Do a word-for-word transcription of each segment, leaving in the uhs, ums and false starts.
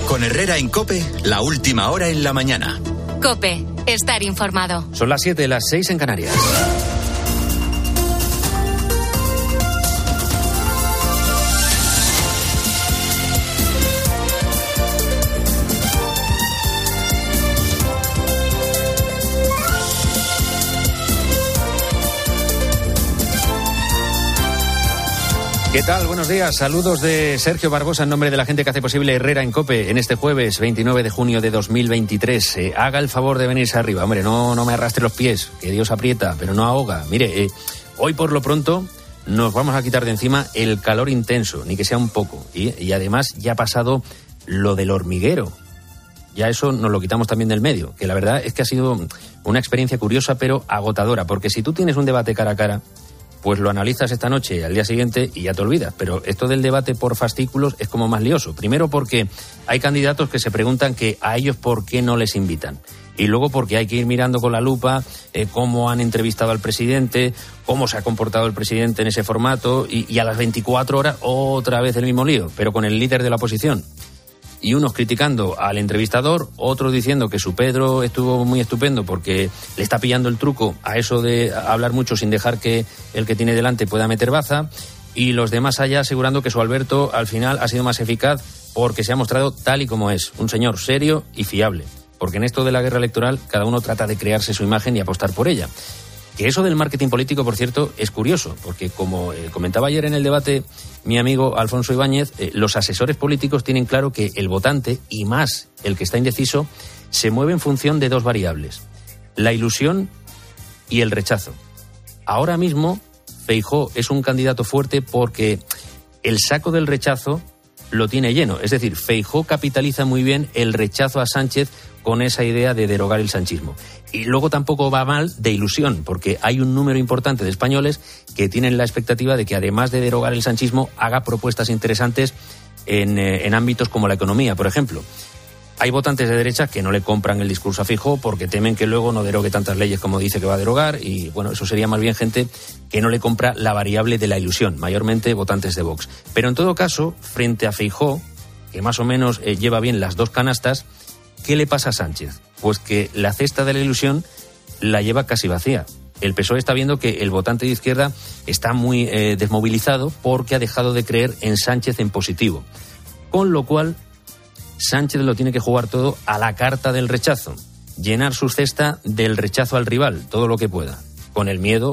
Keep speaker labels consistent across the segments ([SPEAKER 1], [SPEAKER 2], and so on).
[SPEAKER 1] Con Herrera en COPE, la última hora en la mañana.
[SPEAKER 2] COPE, estar informado.
[SPEAKER 3] Son las siete, las seis en Canarias. ¿Qué tal? Buenos días. Saludos de Sergio Barbosa en nombre de la gente que hace posible Herrera en COPE en este jueves veintinueve de junio de dos mil veintitrés. Eh, haga el favor de venirse arriba. Hombre, no, no me arrastre los pies, que Dios aprieta, pero no ahoga. Mire, eh, hoy por lo pronto nos vamos a quitar de encima el calor intenso, ni que sea un poco. Y, y además ya ha pasado lo del hormiguero. Ya eso nos lo quitamos también del medio, que la verdad es que ha sido una experiencia curiosa pero agotadora, porque si tú tienes un debate cara a cara, pues lo analizas esta noche y al día siguiente y ya te olvidas. Pero esto del debate por fascículos es como más lioso. Primero porque hay candidatos que se preguntan que a ellos por qué no les invitan. Y luego porque hay que ir mirando con la lupa eh, cómo han entrevistado al presidente, cómo se ha comportado el presidente en ese formato y, y a las veinticuatro horas otra vez el mismo lío, pero con el líder de la oposición. Y unos criticando al entrevistador, otros diciendo que su Pedro estuvo muy estupendo porque le está pillando el truco a eso de hablar mucho sin dejar que el que tiene delante pueda meter baza, y los demás allá asegurando que su Alberto al final ha sido más eficaz porque se ha mostrado tal y como es, un señor serio y fiable. Porque en esto de la guerra electoral cada uno trata de crearse su imagen y apostar por ella. Que eso del marketing político, por cierto, es curioso, porque como eh, comentaba ayer en el debate mi amigo Alfonso Ibáñez, eh, los asesores políticos tienen claro que el votante, y más el que está indeciso, se mueve en función de dos variables: la ilusión y el rechazo. Ahora mismo, Feijóo es un candidato fuerte porque el saco del rechazo lo tiene lleno. Es decir, Feijóo capitaliza muy bien el rechazo a Sánchez con esa idea de derogar el sanchismo. Y luego tampoco va mal de ilusión, porque hay un número importante de españoles que tienen la expectativa de que además de derogar el sanchismo haga propuestas interesantes en, eh, en ámbitos como la economía, por ejemplo. Hay votantes de derecha que no le compran el discurso a Feijóo porque temen que luego no derogue tantas leyes como dice que va a derogar, y bueno, eso sería más bien gente que no le compra la variable de la ilusión, mayormente votantes de Vox. Pero en todo caso, frente a Feijóo, que más o menos eh, lleva bien las dos canastas, ¿qué le pasa a Sánchez? Pues que la cesta de la ilusión la lleva casi vacía. El P S O E está viendo que el votante de izquierda está muy eh, desmovilizado porque ha dejado de creer en Sánchez en positivo. Con lo cual, Sánchez lo tiene que jugar todo a la carta del rechazo. Llenar su cesta del rechazo al rival, todo lo que pueda, con el miedo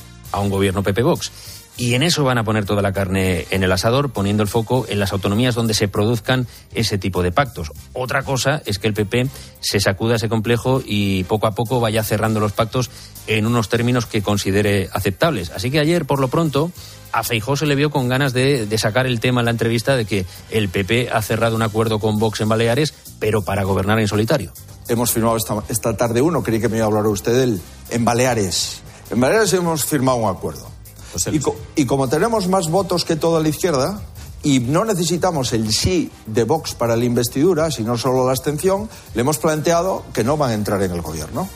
[SPEAKER 3] a un gobierno P P-Vox. Y en eso van a poner toda la carne en el asador, poniendo el foco en las autonomías donde se produzcan ese tipo de pactos. Otra cosa es que el P P se sacuda ese complejo y poco a poco vaya cerrando los pactos en unos términos que considere aceptables. Así que ayer, por lo pronto, a Feijóo se le vio con ganas de, de sacar el tema en la entrevista de que el P P ha cerrado un acuerdo con Vox en Baleares, pero para gobernar en solitario.
[SPEAKER 4] Hemos firmado esta, esta tarde uno, creí que me iba a hablar usted del, en Baleares. En Baleares hemos firmado un acuerdo. Pues y, co- y como tenemos más votos que toda la izquierda y no necesitamos el sí de Vox para la investidura, sino solo la abstención, le hemos planteado que no van a entrar en el gobierno.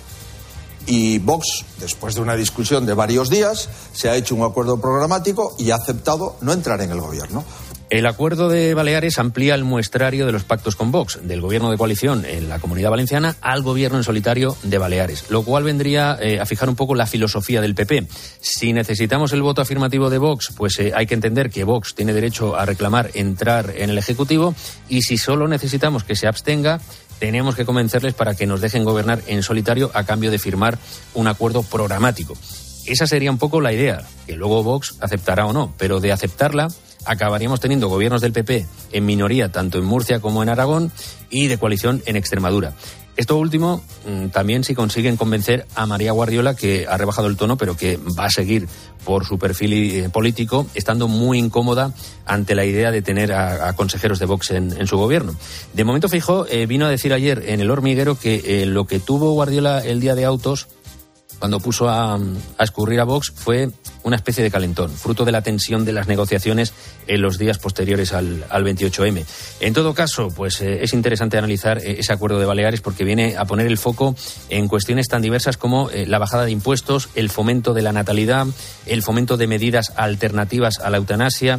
[SPEAKER 4] Y Vox, después de una discusión de varios días, se ha hecho un acuerdo programático y ha aceptado no entrar en el gobierno.
[SPEAKER 3] El acuerdo de Baleares amplía el muestrario de los pactos con Vox, del gobierno de coalición en la Comunidad Valenciana al gobierno en solitario de Baleares, lo cual vendría eh, a fijar un poco la filosofía del P P. Si necesitamos el voto afirmativo de Vox, pues eh, hay que entender que Vox tiene derecho a reclamar entrar en el Ejecutivo, y si solo necesitamos que se abstenga, tenemos que convencerles para que nos dejen gobernar en solitario a cambio de firmar un acuerdo programático. Esa sería un poco la idea, que luego Vox aceptará o no, pero de aceptarla acabaríamos teniendo gobiernos del P P en minoría tanto en Murcia como en Aragón y de coalición en Extremadura. Esto último también si consiguen convencer a María Guardiola, que ha rebajado el tono pero que va a seguir por su perfil político, estando muy incómoda ante la idea de tener a, a consejeros de Vox en, en su gobierno. De momento Feijóo eh, vino a decir ayer en El Hormiguero que eh, lo que tuvo Guardiola el día de Autos, cuando puso a, a escurrir a Vox, fue una especie de calentón, fruto de la tensión de las negociaciones en los días posteriores al, al veintiocho eme. En todo caso, pues eh, es interesante analizar eh, ese acuerdo de Baleares porque viene a poner el foco en cuestiones tan diversas como eh, la bajada de impuestos, el fomento de la natalidad, el fomento de medidas alternativas a la eutanasia,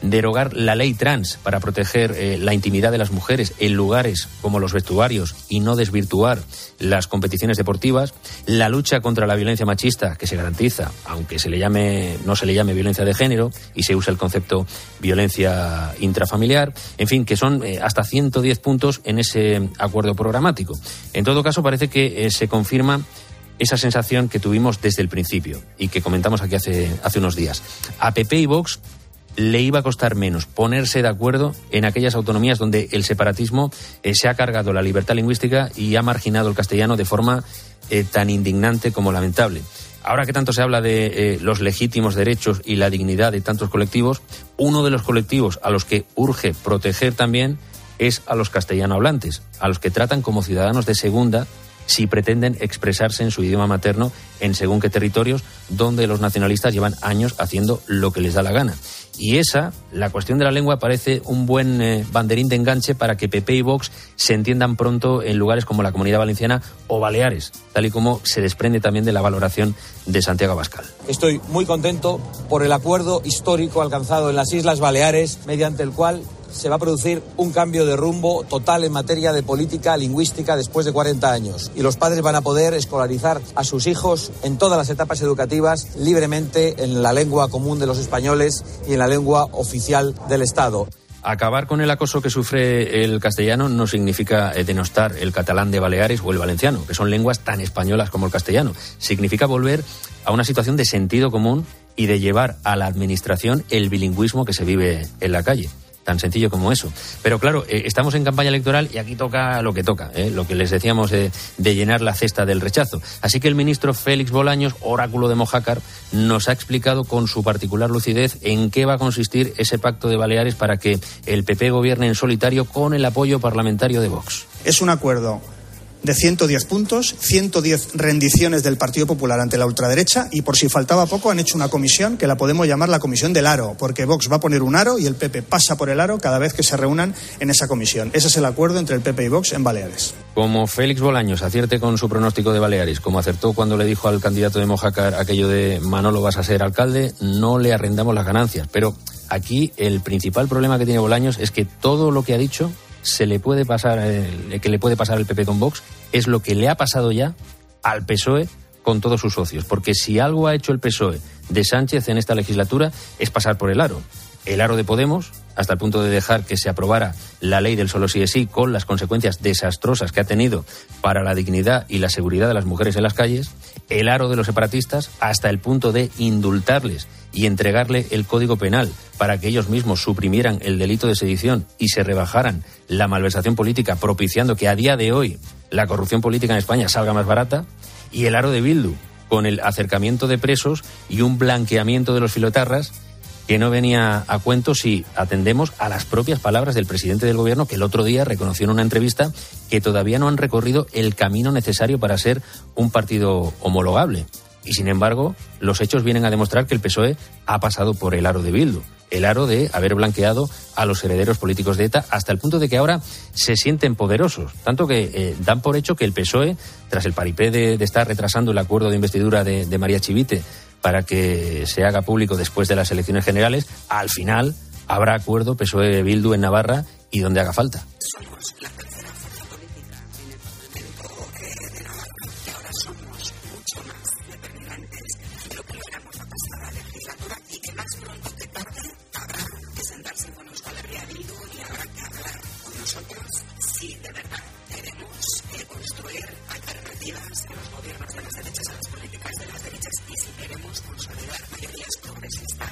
[SPEAKER 3] derogar la ley trans para proteger eh, la intimidad de las mujeres en lugares como los vestuarios y no desvirtuar las competiciones deportivas, la lucha contra la violencia machista que se garantiza, aunque se le llame, no se le llame violencia de género y se usa el concepto violencia intrafamiliar, en fin, que son eh, hasta ciento diez puntos en ese acuerdo programático. En todo caso, parece que eh, se confirma esa sensación que tuvimos desde el principio y que comentamos aquí hace, hace unos días. A P P y Vox le iba a costar menos ponerse de acuerdo en aquellas autonomías donde el separatismo eh, se ha cargado la libertad lingüística y ha marginado el castellano de forma eh, tan indignante como lamentable. Ahora que tanto se habla de eh, los legítimos derechos y la dignidad de tantos colectivos, uno de los colectivos a los que urge proteger también es a los castellano hablantes, a los que tratan como ciudadanos de segunda si pretenden expresarse en su idioma materno en según qué territorios donde los nacionalistas llevan años haciendo lo que les da la gana. Y esa, la cuestión de la lengua, parece un buen eh, banderín de enganche para que P P y Vox se entiendan pronto en lugares como la Comunidad Valenciana o Baleares, tal y como se desprende también de la valoración de Santiago Abascal.
[SPEAKER 5] Estoy muy contento por el acuerdo histórico alcanzado en las Islas Baleares, mediante el cual se va a producir un cambio de rumbo total en materia de política lingüística después de cuarenta años. Y los padres van a poder escolarizar a sus hijos en todas las etapas educativas libremente en la lengua común de los españoles y en la lengua oficial del Estado.
[SPEAKER 3] Acabar con el acoso que sufre el castellano no significa denostar el catalán de Baleares o el valenciano, que son lenguas tan españolas como el castellano. Significa volver a una situación de sentido común y de llevar a la administración el bilingüismo que se vive en la calle. Tan sencillo como eso. Pero claro, eh, estamos en campaña electoral y aquí toca lo que toca, ¿eh? Lo que les decíamos eh, de llenar la cesta del rechazo. Así que el ministro Félix Bolaños, oráculo de Mojácar, nos ha explicado con su particular lucidez en qué va a consistir ese pacto de Baleares para que el P P gobierne en solitario con el apoyo parlamentario de Vox.
[SPEAKER 6] Es un acuerdo de ciento diez puntos, ciento diez rendiciones del Partido Popular ante la ultraderecha y, por si faltaba poco, han hecho una comisión que la podemos llamar la comisión del aro, porque Vox va a poner un aro y el P P pasa por el aro cada vez que se reúnan en esa comisión. Ese es el acuerdo entre el P P y Vox en Baleares.
[SPEAKER 3] Como Félix Bolaños acierte con su pronóstico de Baleares, como acertó cuando le dijo al candidato de Mojácar aquello de Manolo vas a ser alcalde, no le arrendamos las ganancias. Pero aquí el principal problema que tiene Bolaños es que todo lo que ha dicho se le puede pasar, eh, que le puede pasar al P P con Vox, es lo que le ha pasado ya al P S O E con todos sus socios. Porque si algo ha hecho el P S O E de Sánchez en esta legislatura es pasar por el aro. El aro de Podemos, hasta el punto de dejar que se aprobara la ley del solo sí es sí, con las consecuencias desastrosas que ha tenido para la dignidad y la seguridad de las mujeres en las calles. El aro de los separatistas, hasta el punto de indultarles y entregarle el Código Penal para que ellos mismos suprimieran el delito de sedición y se rebajaran la malversación política, propiciando que a día de hoy la corrupción política en España salga más barata. Y el aro de Bildu, con el acercamiento de presos y un blanqueamiento de los filoetarras que no venía a cuento si atendemos a las propias palabras del presidente del gobierno, que el otro día reconoció en una entrevista que todavía no han recorrido el camino necesario para ser un partido homologable. Y sin embargo, los hechos vienen a demostrar que el P S O E ha pasado por el aro de Bildu, el aro de haber blanqueado a los herederos políticos de ETA, hasta el punto de que ahora se sienten poderosos, tanto que eh, dan por hecho que el P S O E, tras el paripé de, de estar retrasando el acuerdo de investidura de, de María Chivite para que se haga público después de las elecciones generales, al final habrá acuerdo P S O E-Bildu en Navarra y donde haga falta.
[SPEAKER 7] Somos la tercera fuerza política en el Parlamento de Navarra y ahora somos mucho más determinantes de lo que logramos la pasada legislatura y que más pronto que tarde habrá que sentarse con Euskal Herria Bildu y habrá que hablar con nosotros si de verdad queremos eh, construir alternativas a los gobiernos de las derechas, a las políticas de las derechas y si queremos consolidar mayorías progresistas.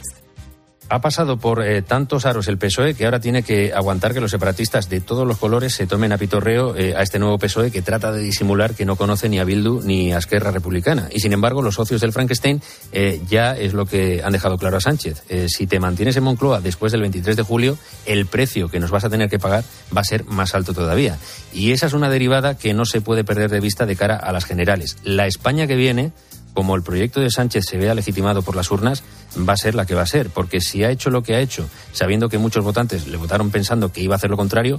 [SPEAKER 3] Ha pasado por eh, tantos aros el P S O E que ahora tiene que aguantar que los separatistas de todos los colores se tomen a pitorreo eh, a este nuevo P S O E que trata de disimular que no conoce ni a Bildu ni a Esquerra Republicana. Y sin embargo, los socios del Frankenstein eh, ya es lo que han dejado claro a Sánchez. Eh, si te mantienes en Moncloa después del veintitrés de julio, el precio que nos vas a tener que pagar va a ser más alto todavía. Y esa es una derivada que no se puede perder de vista de cara a las generales. La España que viene, como el proyecto de Sánchez se vea legitimado por las urnas, va a ser la que va a ser, porque si ha hecho lo que ha hecho, sabiendo que muchos votantes le votaron pensando que iba a hacer lo contrario,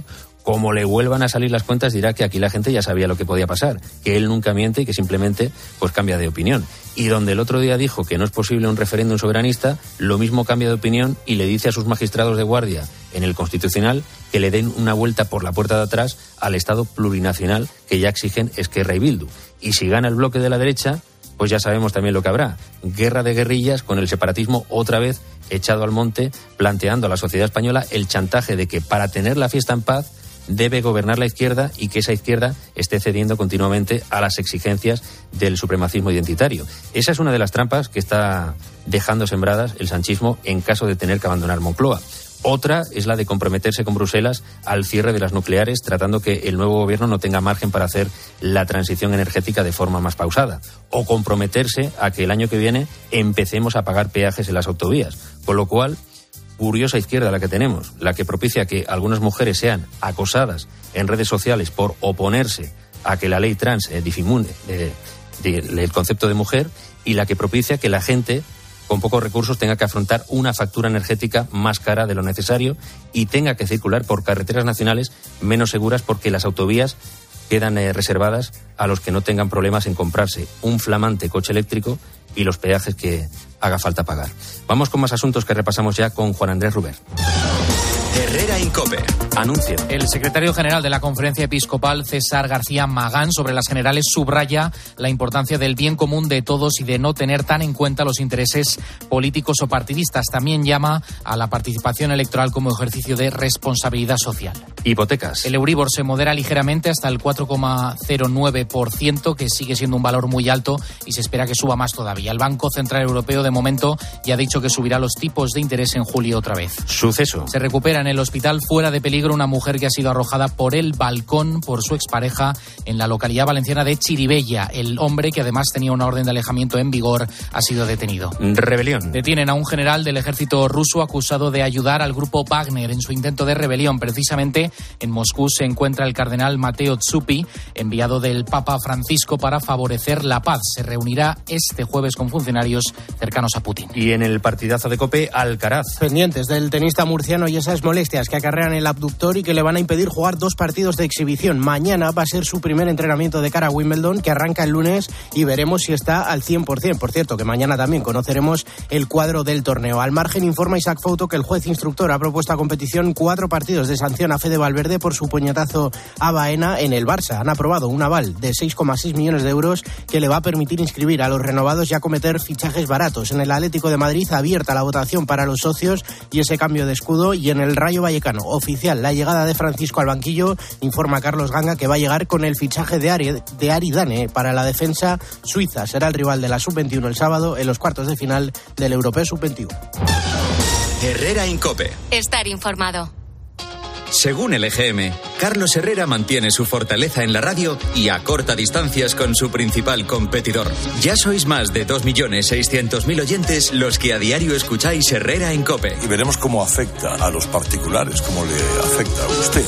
[SPEAKER 3] como le vuelvan a salir las cuentas, dirá que aquí la gente ya sabía lo que podía pasar, que él nunca miente y que simplemente pues cambia de opinión. Y donde el otro día dijo que no es posible un referéndum soberanista, lo mismo cambia de opinión y le dice a sus magistrados de guardia en el Constitucional que le den una vuelta por la puerta de atrás al Estado plurinacional que ya exigen Esquerra y Bildu. Y si gana el bloque de la derecha, pues ya sabemos también lo que habrá. Guerra de guerrillas con el separatismo otra vez echado al monte, planteando a la sociedad española el chantaje de que para tener la fiesta en paz debe gobernar la izquierda y que esa izquierda esté cediendo continuamente a las exigencias del supremacismo identitario. Esa es una de las trampas que está dejando sembradas el sanchismo en caso de tener que abandonar Moncloa. Otra es la de comprometerse con Bruselas al cierre de las nucleares, tratando que el nuevo gobierno no tenga margen para hacer la transición energética de forma más pausada. O comprometerse a que el año que viene empecemos a pagar peajes en las autovías. Con lo cual, curiosa izquierda la que tenemos, la que propicia que algunas mujeres sean acosadas en redes sociales por oponerse a que la ley trans eh, difumine eh, de, de, el concepto de mujer, y la que propicia que la gente con pocos recursos tenga que afrontar una factura energética más cara de lo necesario y tenga que circular por carreteras nacionales menos seguras porque las autovías quedan eh, reservadas a los que no tengan problemas en comprarse un flamante coche eléctrico y los peajes que haga falta pagar. Vamos con más asuntos que repasamos ya con Juan Andrés Ruber.
[SPEAKER 1] Herrera Incope.
[SPEAKER 3] Anuncio.
[SPEAKER 8] El secretario general de la Conferencia Episcopal, César García Magán, sobre las generales subraya la importancia del bien común de todos y de no tener tan en cuenta los intereses políticos o partidistas. También llama a la participación electoral como ejercicio de responsabilidad social.
[SPEAKER 3] Hipotecas.
[SPEAKER 8] El Euribor se modera ligeramente hasta el cuatro coma cero nueve por ciento, que sigue siendo un valor muy alto y se espera que suba más todavía. El Banco Central Europeo, de momento, ya ha dicho que subirá los tipos de interés en julio otra vez.
[SPEAKER 3] Suceso.
[SPEAKER 8] Se recupera en el hospital fuera de peligro una mujer que ha sido arrojada por el balcón por su expareja en la localidad valenciana de Chirivella. El hombre, que además tenía una orden de alejamiento en vigor, ha sido detenido.
[SPEAKER 3] Rebelión.
[SPEAKER 8] Detienen a un general del ejército ruso acusado de ayudar al grupo Wagner en su intento de rebelión. Precisamente en Moscú se encuentra el cardenal Mateo Zuppi, enviado del Papa Francisco para favorecer la paz. Se reunirá este jueves con funcionarios cercanos a Putin.
[SPEAKER 3] Y en el partidazo de COPE, Alcaraz.
[SPEAKER 9] Pendientes del tenista murciano y esas molestias que acarrean el abductor y que le van a impedir jugar dos partidos de exhibición. Mañana va a ser su primer entrenamiento de cara a Wimbledon, que arranca el lunes, y veremos si está al cien por ciento. Por cierto, que mañana también conoceremos el cuadro del torneo. Al margen, informa Isaac Fouto que el juez instructor ha propuesto a competición cuatro partidos de sanción a Fede Valverde por su puñetazo a Baena en el Barça. Han aprobado un aval de seis coma seis millones de euros que le va a permitir inscribir a los renovados y acometer fichajes baratos. En el Atlético de Madrid, abierta la votación para los socios y ese cambio de escudo, y en el Rayo Vallecano, oficial la llegada de Francisco al banquillo. Informa Carlos Ganga que va a llegar con el fichaje de Ari, de Ari Dane para la defensa suiza. Será el rival de la sub veintiuno el sábado en los cuartos de final del Europeo sub veintiuno.
[SPEAKER 1] Herrera Incope.
[SPEAKER 2] Estar informado.
[SPEAKER 1] Según el E G M, Carlos Herrera mantiene su fortaleza en la radio y acorta distancias con su principal competidor. Ya sois más de dos millones seiscientos mil oyentes los que a diario escucháis Herrera en COPE.
[SPEAKER 10] Y veremos cómo afecta a los particulares, cómo le afecta a usted.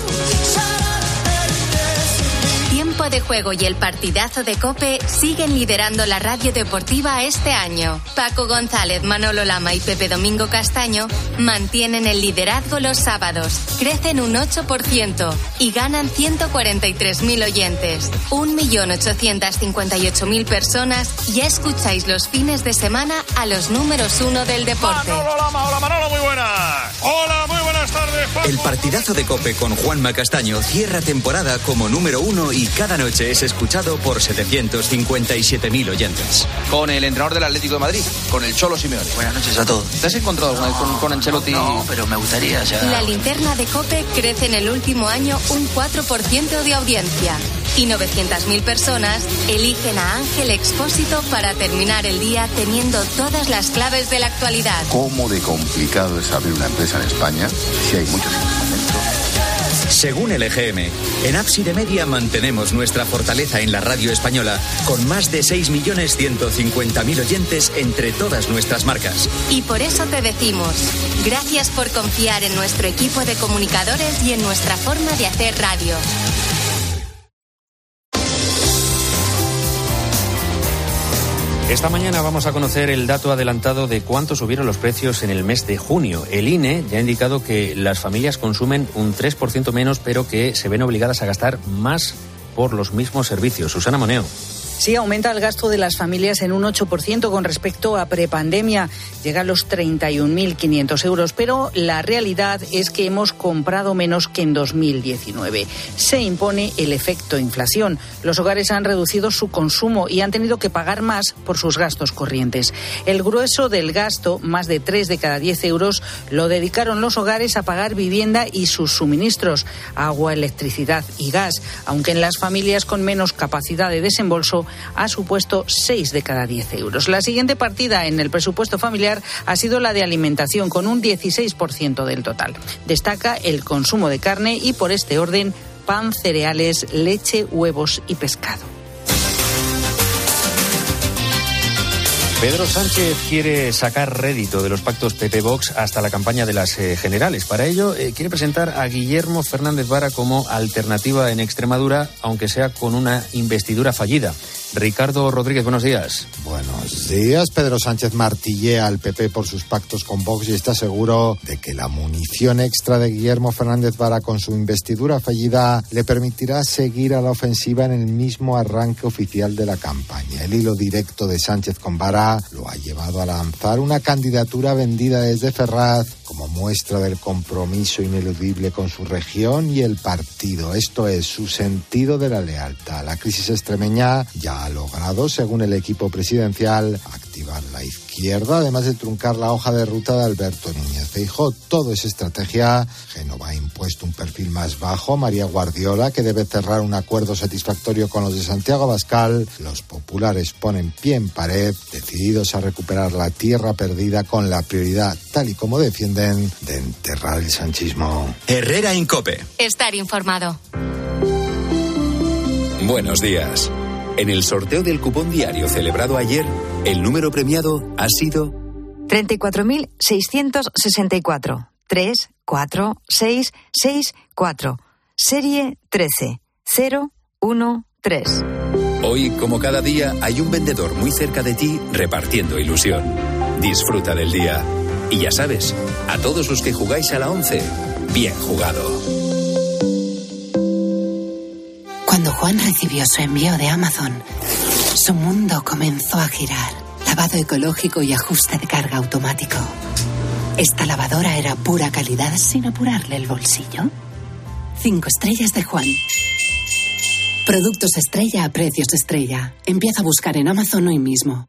[SPEAKER 2] Tiempo de Juego y el partidazo de COPE siguen liderando la radio deportiva este año. Paco González, Manolo Lama y Pepe Domingo Castaño mantienen el liderazgo los sábados, crecen un ocho por ciento y ganan ciento cuarenta y tres mil oyentes. un millón ochocientos cincuenta y ocho mil personas ya escucháis los fines de semana a los números uno del deporte.
[SPEAKER 11] Manolo Lama, hola Manolo, muy buenas. Hola, muy buenas tardes, Paco.
[SPEAKER 1] El partidazo de COPE con Juanma Castaño cierra temporada como número uno y cada noche es escuchado por setecientos cincuenta y siete mil oyentes.
[SPEAKER 12] Con el entrenador del Atlético de Madrid, con el Cholo Simeone.
[SPEAKER 13] Buenas noches a todos.
[SPEAKER 12] ¿Te has encontrado alguna vez con, con Ancelotti?
[SPEAKER 13] No, pero me gustaría ya.
[SPEAKER 2] La linterna de COPE crece en el último año un cuatro por ciento de audiencia y novecientas mil personas eligen a Ángel Expósito para terminar el día teniendo todas las claves de la actualidad.
[SPEAKER 14] ¿Cómo de complicado es abrir una empresa en España si hay muchos instrumentos?
[SPEAKER 1] Según el E G M, en Ábside Media mantenemos nuestra fortaleza en la radio española con más de seis millones ciento cincuenta mil oyentes entre todas nuestras marcas.
[SPEAKER 2] Y por eso te decimos, gracias por confiar en nuestro equipo de comunicadores y en nuestra forma de hacer radio.
[SPEAKER 3] Esta mañana vamos a conocer el dato adelantado de cuánto subieron los precios en el mes de junio. El I N E ya ha indicado que las familias consumen un tres por ciento menos, pero que se ven obligadas a gastar más por los mismos servicios. Susana Moneo.
[SPEAKER 15] Sí, aumenta el gasto de las familias en un ocho por ciento con respecto a prepandemia. Llega a los treinta y un mil quinientos euros, pero la realidad es que hemos comprado menos que en dos mil diecinueve. Se impone el efecto inflación. Los hogares han reducido su consumo y han tenido que pagar más por sus gastos corrientes. El grueso del gasto, más de tres de cada diez euros, lo dedicaron los hogares a pagar vivienda y sus suministros, agua, electricidad y gas, aunque en las familias con menos capacidad de desembolso ha supuesto seis de cada diez euros. La siguiente partida en el presupuesto familiar ha sido la de alimentación, con un dieciséis por ciento del total. Destaca el consumo de carne y, por este orden, pan, cereales, leche, huevos y pescado.
[SPEAKER 3] Pedro Sánchez quiere sacar rédito de los pactos P P-Vox hasta la campaña de las eh, generales. Para ello, eh, quiere presentar a Guillermo Fernández Vara como alternativa en Extremadura, aunque sea con una investidura fallida. Ricardo Rodríguez, buenos días.
[SPEAKER 16] Buenos días. Pedro Sánchez martillea al P P por sus pactos con Vox y está seguro de que la munición extra de Guillermo Fernández Vara con su investidura fallida le permitirá seguir a la ofensiva en el mismo arranque oficial de la campaña. El hilo directo de Sánchez con Vara lo ha llevado a lanzar una candidatura vendida desde Ferraz como muestra del compromiso ineludible con su región y el partido. Esto es, su sentido de la lealtad. La crisis extremeña ya ha logrado, según el equipo presidencial, activar la izquierda, además de truncar la hoja de ruta de Alberto Núñez Feijóo. Todo es estrategia. Génova ha impuesto un perfil más bajo. María Guardiola, que debe cerrar un acuerdo satisfactorio con los de Santiago Abascal. Los populares ponen pie en pared, decididos a recuperar la tierra perdida con la prioridad, tal y como defienden, de enterrar el sanchismo.
[SPEAKER 1] Herrera en COPE.
[SPEAKER 2] Estar informado.
[SPEAKER 1] Buenos días. En el sorteo del cupón diario celebrado ayer, el número premiado ha sido
[SPEAKER 17] treinta y cuatro mil seiscientos sesenta y cuatro. tres, cuatro, seis, seis, cuatro. Serie trece cero uno tres.
[SPEAKER 1] Hoy, como cada día, hay un vendedor muy cerca de ti repartiendo ilusión. Disfruta del día. Y ya sabes, a todos los que jugáis a la once, bien jugado.
[SPEAKER 18] Cuando Juan recibió su envío de Amazon, su mundo comenzó a girar. Lavado ecológico y ajuste de carga automático. Esta lavadora era pura calidad sin apurarle el bolsillo. Cinco estrellas de Juan. Productos estrella a precios estrella. Empieza a buscar en Amazon hoy mismo.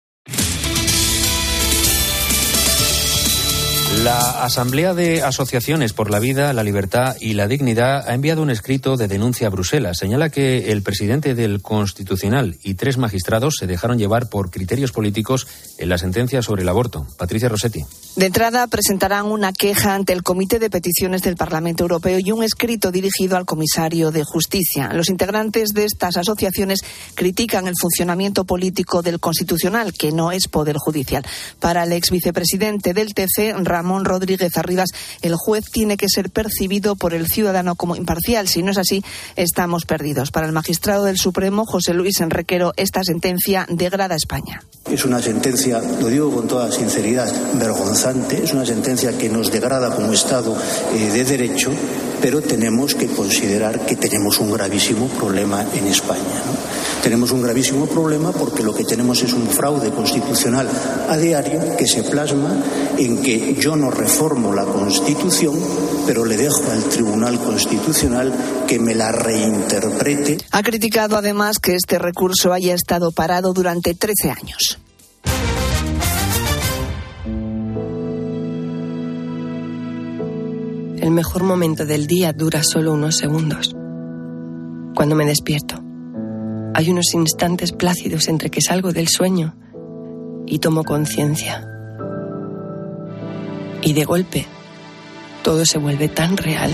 [SPEAKER 3] La Asamblea de Asociaciones por la Vida, la Libertad y la Dignidad ha enviado un escrito de denuncia a Bruselas. Señala que el presidente del Constitucional y tres magistrados se dejaron llevar por criterios políticos en la sentencia sobre el aborto. Patricia Rossetti.
[SPEAKER 19] De entrada, presentarán una queja ante el Comité de Peticiones del Parlamento Europeo y un escrito dirigido al comisario de Justicia. Los integrantes de estas asociaciones critican el funcionamiento político del Constitucional, que no es poder judicial. Para el ex vicepresidente del T C, Ramón Rodríguez Arribas, el juez tiene que ser percibido por el ciudadano como imparcial. Si no es así, estamos perdidos. Para el magistrado del Supremo, José Luis Enriquero, esta sentencia degrada a España.
[SPEAKER 20] Es una sentencia, lo digo con toda sinceridad, vergonzante. Es una sentencia que nos degrada como Estado eh, de Derecho, pero tenemos que considerar que tenemos un gravísimo problema en España, ¿no? Tenemos un gravísimo problema porque lo que tenemos es un fraude constitucional a diario que se plasma en que yo no reformo la Constitución, pero le dejo al Tribunal Constitucional que me la reinterprete.
[SPEAKER 19] Ha criticado además que este recurso haya estado parado durante trece años.
[SPEAKER 21] El mejor momento del día dura solo unos segundos. Cuando me despierto, hay unos instantes plácidos entre que salgo del sueño y tomo conciencia. Y de golpe, todo se vuelve tan real.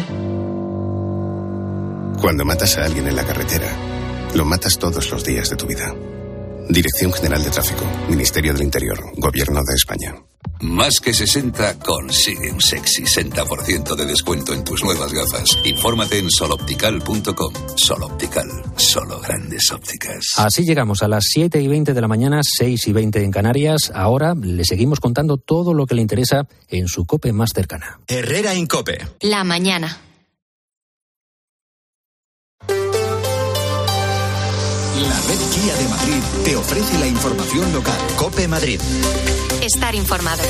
[SPEAKER 22] Cuando matas a alguien en la carretera, lo matas todos los días de tu vida. Dirección General de Tráfico, Ministerio del Interior, Gobierno de España.
[SPEAKER 4] Más que sesenta consigue un sexy sesenta por ciento de descuento en tus nuevas gafas. Infórmate en sol optical punto com. Sol Optical, solo grandes ópticas.
[SPEAKER 3] Así llegamos a las siete y veinte de la mañana, seis y veinte en Canarias. Ahora le seguimos contando todo lo que le interesa en su COPE más cercana.
[SPEAKER 1] Herrera en COPE.
[SPEAKER 2] La mañana.
[SPEAKER 1] La red Kia de Madrid te ofrece la información local. COPE Madrid.
[SPEAKER 2] Estar informado.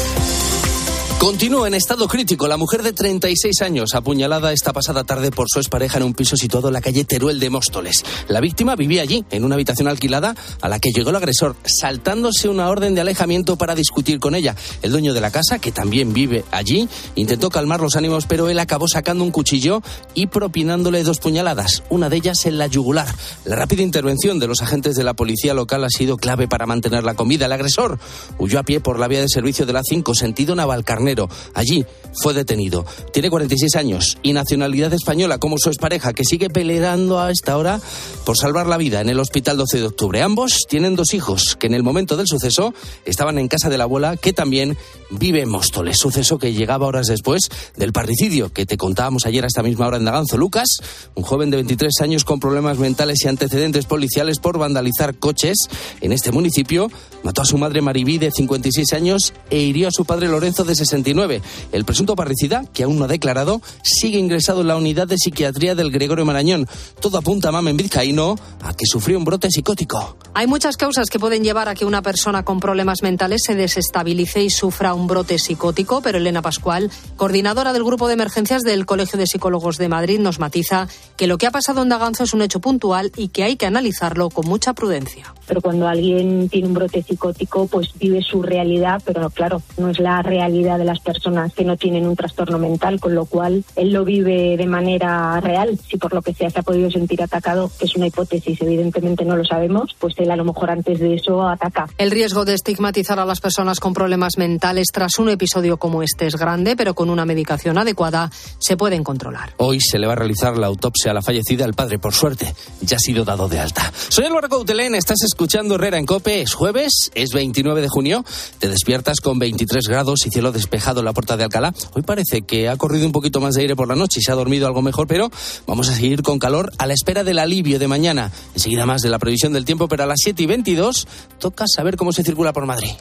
[SPEAKER 5] Continúa en estado crítico la mujer de treinta y seis años, apuñalada esta pasada tarde por su expareja en un piso situado en la calle Teruel de Móstoles. La víctima vivía allí, en una habitación alquilada, a la que llegó el agresor, saltándose una orden de alejamiento para discutir con ella. El dueño de la casa, que también vive allí, intentó calmar los ánimos, pero él acabó sacando un cuchillo y propinándole dos puñaladas, una de ellas en la yugular. La rápida intervención de los agentes de la policía local ha sido clave para mantener la comida. El agresor huyó a pie por la vía de servicio de la cinco, sentido Navalcarnero. Allí fue detenido. Tiene cuarenta y seis años y nacionalidad española, como su expareja, que sigue peleando a esta hora por salvar la vida en el hospital doce de octubre. Ambos tienen dos hijos que en el momento del suceso estaban en casa de la abuela, que también vive en Móstoles. Suceso que llegaba horas después del parricidio que te contábamos ayer a esta misma hora en Daganzo. Lucas, un joven de veintitrés años con problemas mentales y antecedentes policiales por vandalizar coches en este municipio, mató a su madre Maribí, de cincuenta y seis años, e hirió a su padre Lorenzo, de sesenta y nueve. El presunto parricida, que aún no ha declarado, sigue ingresado en la unidad de psiquiatría del Gregorio Marañón. Todo apunta, Mamen Vizcaíno, a que sufrió un brote psicótico.
[SPEAKER 23] Hay muchas causas que pueden llevar a que una persona con problemas mentales se desestabilice y sufra un brote psicótico, pero Elena Pascual, coordinadora del Grupo de Emergencias del Colegio de Psicólogos de Madrid, nos matiza que lo que ha pasado en Daganzo es un hecho puntual y que hay que analizarlo con mucha prudencia.
[SPEAKER 24] Pero cuando alguien tiene un brote psicótico, pues vive su realidad, pero claro, no es la realidad de las personas que no tienen un trastorno mental, con lo cual él lo vive de manera real. Si por lo que sea se ha podido sentir atacado, que es una hipótesis, evidentemente no lo sabemos, pues él a lo mejor antes de eso ataca.
[SPEAKER 23] El riesgo de estigmatizar a las personas con problemas mentales tras un episodio como este es grande, pero con una medicación adecuada se pueden controlar.
[SPEAKER 5] Hoy se le va a realizar la autopsia a la fallecida. El padre, por suerte, ya ha sido dado de alta. Soy Álvaro Coutelén, estás escuchando Herrera en COPE. Es jueves, es veintinueve de junio, te despiertas con veintitrés grados y cielo despejado en la Puerta de Alcalá. Hoy parece que ha corrido un poquito más de aire por la noche y se ha dormido algo mejor, pero vamos a seguir con calor a la espera del alivio de mañana. Enseguida más de la previsión del tiempo, pero a las siete y veintidós toca saber cómo se circula por Madrid.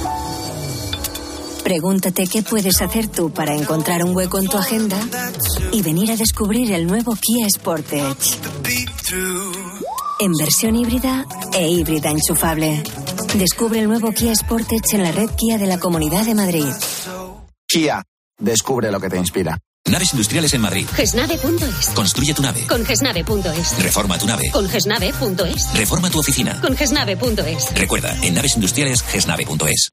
[SPEAKER 25] Pregúntate qué puedes hacer tú para encontrar un hueco en tu agenda y venir a descubrir el nuevo Kia Sportage. En versión híbrida e híbrida enchufable. Descubre el nuevo Kia Sportage en la red Kia de la Comunidad de Madrid.
[SPEAKER 26] Kia, descubre lo que te inspira.
[SPEAKER 1] Naves industriales en Madrid.
[SPEAKER 27] Gesnave punto es.
[SPEAKER 1] Construye tu nave.
[SPEAKER 27] Con Gesnave punto es.
[SPEAKER 1] Reforma tu nave.
[SPEAKER 27] Con Gesnave punto es.
[SPEAKER 1] Reforma tu oficina.
[SPEAKER 27] Con Gesnave punto es.
[SPEAKER 1] Recuerda, en naves industriales, gesnave punto es.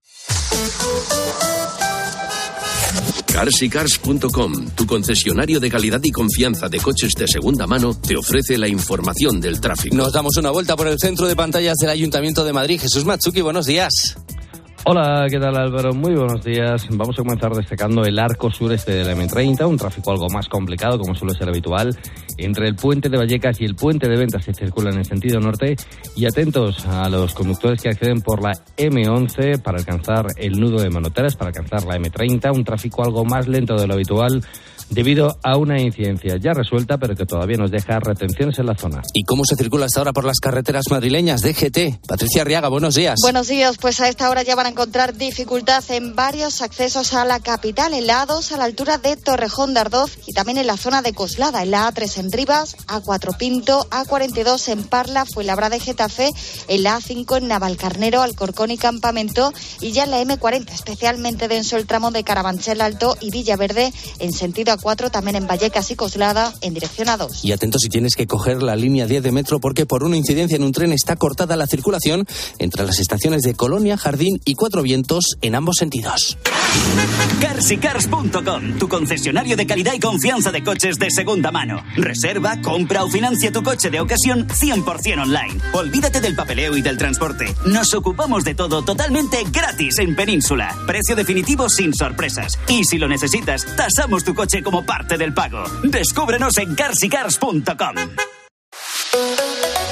[SPEAKER 28] Cars y Cars punto com, tu concesionario de calidad y confianza de coches de segunda mano, te ofrece la información del tráfico.
[SPEAKER 5] Nos damos una vuelta por el centro de pantallas del Ayuntamiento de Madrid. Jesús Matsuki, buenos días.
[SPEAKER 29] Hola, ¿qué tal, Álvaro? Muy buenos días. Vamos a comenzar destacando el arco sureste de la eme treinta, un tráfico algo más complicado, como suele ser habitual. Entre el puente de Vallecas y el puente de Ventas se circula en el sentido norte. Y atentos a los conductores que acceden por la eme once para alcanzar el nudo de Manoteras, para alcanzar la eme treinta, un tráfico algo más lento de lo habitual, debido a una incidencia ya resuelta, pero que todavía nos deja retenciones en la zona.
[SPEAKER 5] ¿Y cómo se circula hasta ahora por las carreteras madrileñas? D G T. Patricia Arriaga, buenos días.
[SPEAKER 30] Buenos días, pues a esta hora ya van a encontrar dificultad en varios accesos a la capital, en la A dos a la altura de Torrejón de Ardoz y también en la zona de Coslada, en la A tres en Rivas, A cuatro Pinto, A cuarenta y dos en Parla, Fuenlabrada y Getafe, en la A cinco en Navalcarnero, Alcorcón y Campamento, y ya en la eme cuarenta, especialmente denso el tramo de Carabanchel Alto y Villaverde en sentido A cuatro, también en Vallecas y Coslada en dirección A dos.
[SPEAKER 5] Y atento si tienes que coger la línea diez de metro, porque por una incidencia en un tren está cortada la circulación entre las estaciones de Colonia, Jardín y Cuatro Vientos en ambos sentidos.
[SPEAKER 31] Cars y Cars punto com, tu concesionario de calidad y confianza de coches de segunda mano. Reserva, compra o financia tu coche de ocasión cien por ciento online. Olvídate del papeleo y del transporte. Nos ocupamos de todo totalmente gratis en Península. Precio definitivo sin sorpresas. Y si lo necesitas, tasamos tu coche como parte del pago. Descúbrenos en Cars y Cars punto com.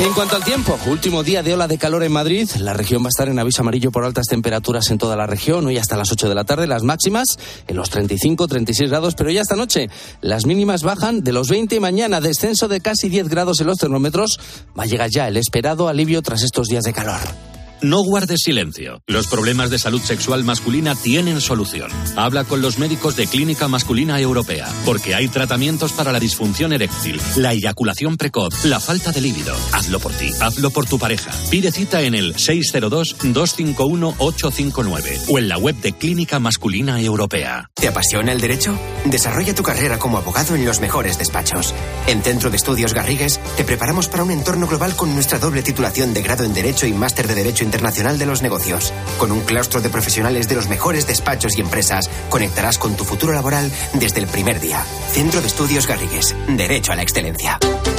[SPEAKER 5] En cuanto al tiempo, último día de ola de calor en Madrid. La región va a estar en aviso amarillo por altas temperaturas en toda la región. Hoy hasta las ocho de la tarde, las máximas en los treinta y cinco, treinta y seis grados. Pero ya esta noche las mínimas bajan de los veinte. Mañana descenso de casi diez grados en los termómetros. Va a llegar ya el esperado alivio tras estos días de calor.
[SPEAKER 6] No guardes silencio. Los problemas de salud sexual masculina tienen solución. Habla con los médicos de Clínica Masculina Europea, porque hay tratamientos para la disfunción eréctil, la eyaculación precoz, la falta de líbido. Hazlo por ti, hazlo por tu pareja. Pide cita en el seis cero dos, dos cinco uno, ocho cinco nueve o en la web de Clínica Masculina Europea.
[SPEAKER 7] ¿Te apasiona el derecho? Desarrolla tu carrera como abogado en los mejores despachos. En Centro de Estudios Garrigues te preparamos para un entorno global con nuestra doble titulación de grado en Derecho y máster de Derecho Internacional de los Negocios. Con un claustro de profesionales de los mejores despachos y empresas, conectarás con tu futuro laboral desde el primer día. Centro de Estudios Garrigues. Derecho a la excelencia.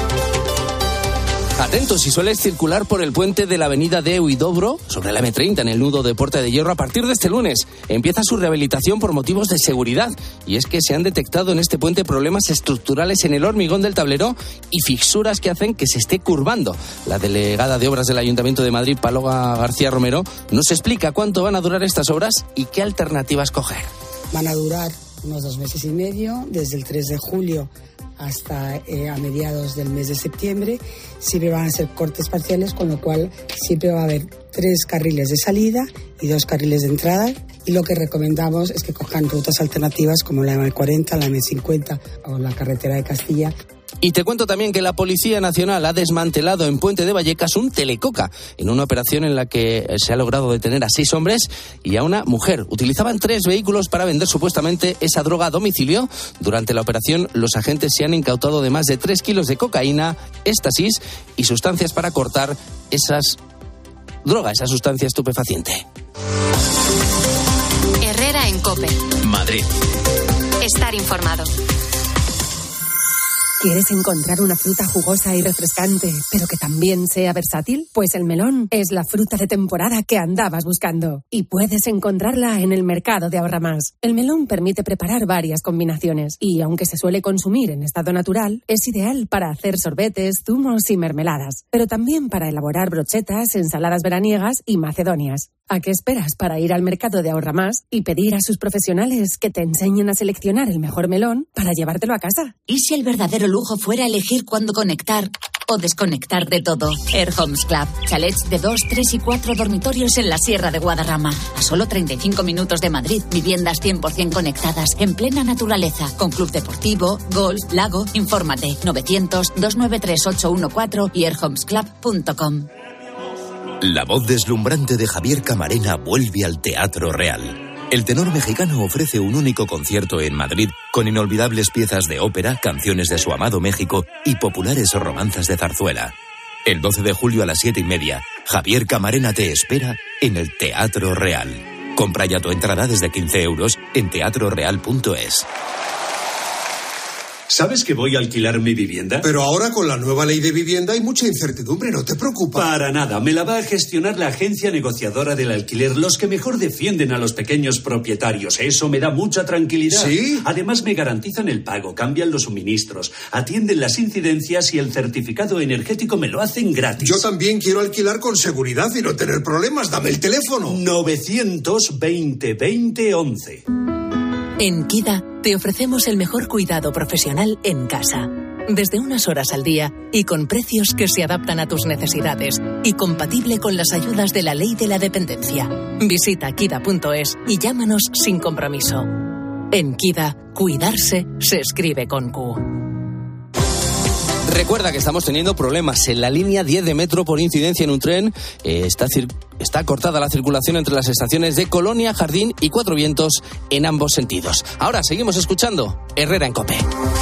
[SPEAKER 5] Atentos si sueles circular por el puente de la avenida de Huidobro, sobre la eme treinta en el nudo de Puerta de Hierro. A partir de este lunes empieza su rehabilitación por motivos de seguridad. Y es que se han detectado en este puente problemas estructurales en el hormigón del tablero y fisuras que hacen que se esté curvando. La delegada de Obras del Ayuntamiento de Madrid, Paloma García Romero, nos explica cuánto van a durar estas obras y qué alternativas coger.
[SPEAKER 8] Van a durar unos dos meses y medio, desde el tres de julio hasta eh, a mediados del mes de septiembre. Siempre van a ser cortes parciales, con lo cual siempre va a haber tres carriles de salida y dos carriles de entrada. Y lo que recomendamos es que cojan rutas alternativas como la eme cuarenta, la eme cincuenta o la carretera de Castilla.
[SPEAKER 5] Y te cuento también que la Policía Nacional ha desmantelado en Puente de Vallecas un telecoca en una operación en la que se ha logrado detener a seis hombres y a una mujer. Utilizaban tres vehículos para vender supuestamente esa droga a domicilio. Durante la operación, los agentes se han incautado de más de tres kilos de cocaína, éxtasis y sustancias para cortar esas drogas, esa sustancia estupefaciente.
[SPEAKER 2] Herrera en COPE.
[SPEAKER 1] Madrid.
[SPEAKER 2] Estar informado.
[SPEAKER 9] ¿Quieres encontrar una fruta jugosa y refrescante, pero que también sea versátil? Pues el melón es la fruta de temporada que andabas buscando. Y puedes encontrarla en el mercado de Ahorramás. El melón permite preparar varias combinaciones. Y aunque se suele consumir en estado natural, es ideal para hacer sorbetes, zumos y mermeladas. Pero también para elaborar brochetas, ensaladas veraniegas y macedonias. ¿A qué esperas para ir al mercado de Ahorramás y pedir a sus profesionales que te enseñen a seleccionar el mejor melón para llevártelo a casa?
[SPEAKER 10] ¿Y si el verdadero lujo fuera elegir cuándo conectar o desconectar de todo? Air Homes Club. Chalets de dos, tres y cuatro dormitorios en la Sierra de Guadarrama. A solo treinta y cinco minutos de Madrid. Viviendas cien por ciento conectadas en plena naturaleza. Con club deportivo, golf, lago. Infórmate. novecientos, doscientos noventa y tres, ochocientos catorce y air homes club punto com.
[SPEAKER 11] La voz deslumbrante de Javier Camarena vuelve al Teatro Real. El tenor mexicano ofrece un único concierto en Madrid con inolvidables piezas de ópera, canciones de su amado México y populares romanzas de zarzuela. El doce de julio a las siete y media, Javier Camarena te espera en el Teatro Real. Compra ya tu entrada desde quince euros en teatro real punto es.
[SPEAKER 12] ¿Sabes que voy a alquilar mi vivienda?
[SPEAKER 13] Pero ahora con la nueva ley de vivienda hay mucha incertidumbre, ¿no te preocupa?
[SPEAKER 12] Para nada, me la va a gestionar la agencia negociadora del alquiler, los que mejor defienden a los pequeños propietarios. Eso me da mucha tranquilidad.
[SPEAKER 13] ¿Sí?
[SPEAKER 12] Además me garantizan el pago, cambian los suministros, atienden las incidencias y el certificado energético me lo hacen gratis.
[SPEAKER 13] Yo también quiero alquilar con seguridad y no tener problemas. Dame el teléfono.
[SPEAKER 12] novecientos veinte, veinte, once.
[SPEAKER 14] En Kida te ofrecemos el mejor cuidado profesional en casa. Desde unas horas al día y con precios que se adaptan a tus necesidades y compatible con las ayudas de la Ley de la Dependencia. Visita kida punto es y llámanos sin compromiso. En Kida, cuidarse se escribe con Q.
[SPEAKER 5] Recuerda que estamos teniendo problemas en la línea diez de metro por incidencia en un tren. Eh, está, cir- está cortada la circulación entre las estaciones de Colonia, Jardín y Cuatro Vientos en ambos sentidos. Ahora seguimos escuchando Herrera en COPE.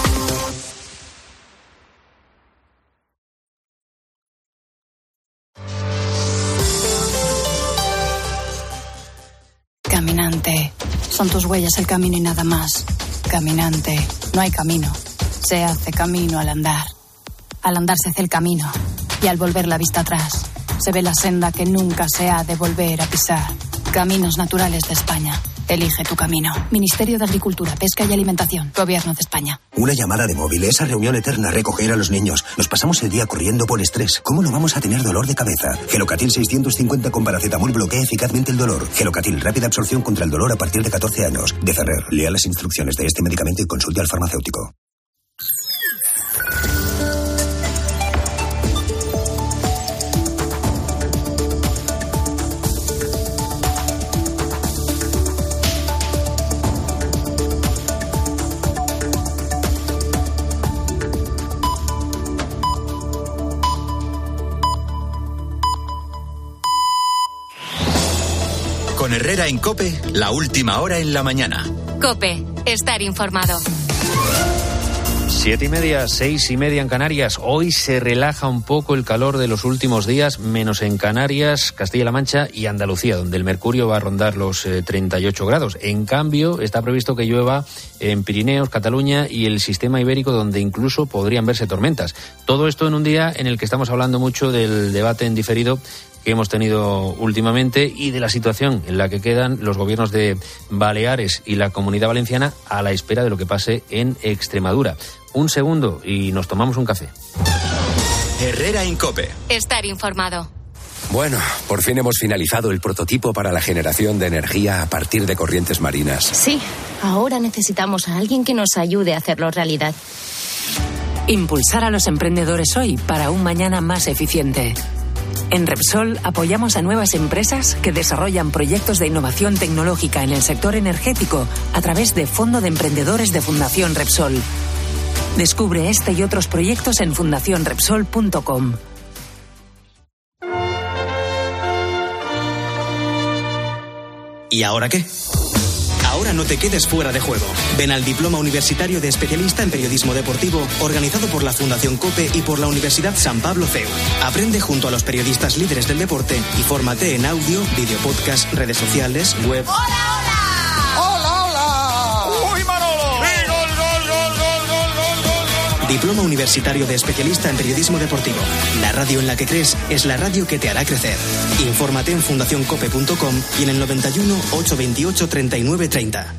[SPEAKER 15] Caminante, son tus huellas el camino y nada más. Caminante, no hay camino, se hace camino al andar. Al andar se hace el camino, y al volver la vista atrás, se ve la senda que nunca se ha de volver a pisar. Caminos Naturales de España. Elige tu camino. Ministerio de Agricultura, Pesca y Alimentación. Gobierno de España.
[SPEAKER 3] Una llamada de móvil, esa reunión eterna, recoger a los niños. Nos pasamos el día corriendo por estrés. ¿Cómo no vamos a tener dolor de cabeza? Gelocatil seiscientos cincuenta con paracetamol bloquea eficazmente el dolor. Gelocatil, rápida absorción contra el dolor a partir de catorce años. De Ferrer, lea las instrucciones de este medicamento y consulte al farmacéutico.
[SPEAKER 1] Con Herrera en COPE, la última hora en la mañana.
[SPEAKER 2] COPE, estar informado.
[SPEAKER 4] Siete y media, seis y media en Canarias. Hoy se relaja un poco el calor de los últimos días, menos en Canarias, Castilla-La Mancha y Andalucía, donde el mercurio va a rondar los eh, treinta y ocho grados. En cambio, está previsto que llueva en Pirineos, Cataluña y el sistema ibérico, donde incluso podrían verse tormentas. Todo esto en un día en el que estamos hablando mucho del debate en diferido que hemos tenido últimamente y de la situación en la que quedan los gobiernos de Baleares y la Comunidad Valenciana a la espera de lo que pase en Extremadura. Un segundo y nos tomamos un café.
[SPEAKER 1] Herrera en COPE.
[SPEAKER 2] Estar informado.
[SPEAKER 16] Bueno, por fin hemos finalizado el prototipo para la generación de energía a partir de corrientes marinas.
[SPEAKER 27] Sí, ahora necesitamos a alguien que nos ayude a hacerlo realidad.
[SPEAKER 17] Impulsar a los emprendedores hoy para un mañana más eficiente. En Repsol apoyamos a nuevas empresas que desarrollan proyectos de innovación tecnológica en el sector energético a través de Fondo de Emprendedores de Fundación Repsol. Descubre este y otros proyectos en fundación repsol punto com.
[SPEAKER 18] ¿Y ahora qué? Ahora no te quedes fuera de juego. Ven al Diploma Universitario de Especialista en Periodismo Deportivo, organizado por la Fundación COPE y por la Universidad San Pablo C E U. Aprende junto a los periodistas líderes del deporte y fórmate en audio, video podcast, redes sociales, web.
[SPEAKER 19] ¡Hola, hola! ¡Hola, hola! ¡Uy, Manolo! ¡Sí, gol, gol, gol, gol, gol, gol, gol, gol!
[SPEAKER 18] Diploma Universitario de Especialista en Periodismo Deportivo. La radio en la que crees es la radio que te hará crecer. Infórmate en fundación cope punto com y en el noventa y uno, ochocientos veintiocho, treinta y nueve treinta.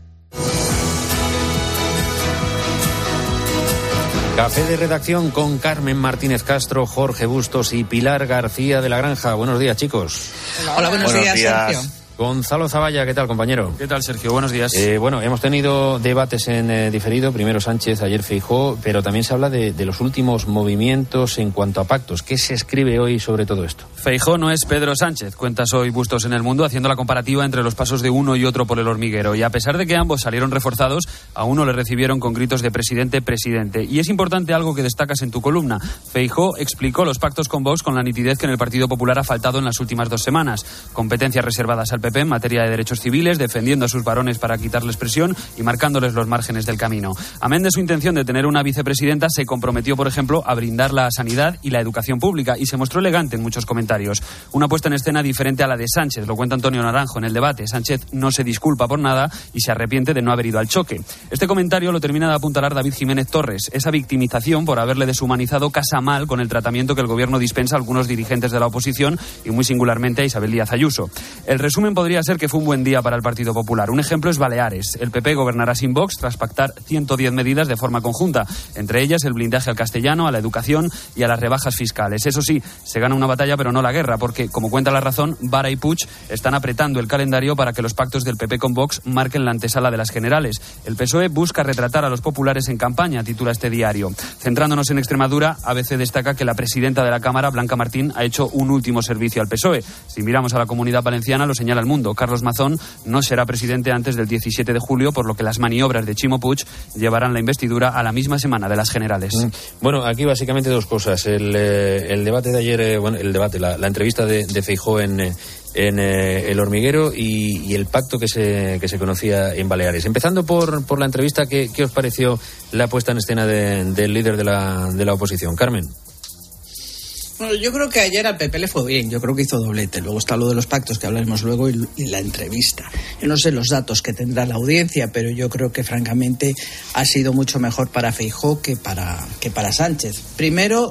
[SPEAKER 4] Café de redacción con Carmen Martínez Castro, Jorge Bustos y Pilar García de la Granja. Buenos días, chicos.
[SPEAKER 20] Hola, Hola buenos, buenos días, días, Sergio.
[SPEAKER 4] Gonzalo Zavalla, ¿qué tal, compañero?
[SPEAKER 21] ¿Qué tal, Sergio? Buenos días.
[SPEAKER 4] Eh, bueno, hemos tenido debates en eh, diferido, primero Sánchez, ayer Feijóo, pero también se habla de, de los últimos movimientos en cuanto a pactos. ¿Qué se escribe hoy sobre todo esto?
[SPEAKER 21] Feijóo no es Pedro Sánchez, cuentas hoy Bustos en El Mundo, haciendo la comparativa entre los pasos de uno y otro por el hormiguero. Y a pesar de que ambos salieron reforzados, a uno le recibieron con gritos de presidente, presidente. Y es importante algo que destacas en tu columna. Feijóo explicó los pactos con Vox con la nitidez que en el Partido Popular ha faltado en las últimas dos semanas. Competencias reservadas al P P en materia de derechos civiles, defendiendo a sus varones para quitarles presión y marcándoles los márgenes del camino. Amén de su intención de tener una vicepresidenta, se comprometió, por ejemplo, a brindar la sanidad y la educación pública y se mostró elegante en muchos comentarios. Una puesta en escena diferente a la de Sánchez, lo cuenta Antonio Naranjo en el debate. Sánchez no se disculpa por nada y se arrepiente de no haber ido al choque. Este comentario lo termina de apuntalar David Jiménez Torres. Esa victimización por haberle deshumanizado casa mal con el tratamiento que el gobierno dispensa a algunos dirigentes de la oposición y muy singularmente a Isabel Díaz Ayuso. El resumen podría ser que fue un buen día para el Partido Popular. Un ejemplo es Baleares. El P P gobernará sin Vox tras pactar ciento diez medidas de forma conjunta, entre ellas el blindaje al castellano, a la educación y a las rebajas fiscales. Eso sí, se gana una batalla pero no la guerra, porque, como cuenta La Razón, Vara y Puig están apretando el calendario para que los pactos del P P con Vox marquen la antesala de las generales. El P S O E busca retratar a los populares en campaña, titula este diario. Centrándonos en Extremadura, A B C destaca que la presidenta de la Cámara, Blanca Martín, ha hecho un último servicio al P S O E. Si miramos a la Comunidad Valenciana, lo señala El Mundo. Carlos Mazón no será presidente antes del diecisiete de julio, por lo que las maniobras de Chimo Puig llevarán la investidura a la misma semana de las generales.
[SPEAKER 4] Bueno, aquí básicamente dos cosas. El, eh, el debate de ayer, eh, bueno, el debate, la, la entrevista de, de Feijóo en, en eh, El Hormiguero y, y el pacto que se, que se conocía en Baleares. Empezando por, por la entrevista, ¿qué, ¿qué os pareció la puesta en escena de, del líder de la, de la oposición? Carmen.
[SPEAKER 20] Bueno, yo creo que ayer al P P le fue bien, yo creo que hizo doblete. Luego está lo de los pactos que hablaremos luego y, y la entrevista. Yo no sé los datos que tendrá la audiencia, pero yo creo que francamente ha sido mucho mejor para Feijóo que para, que para Sánchez. Primero,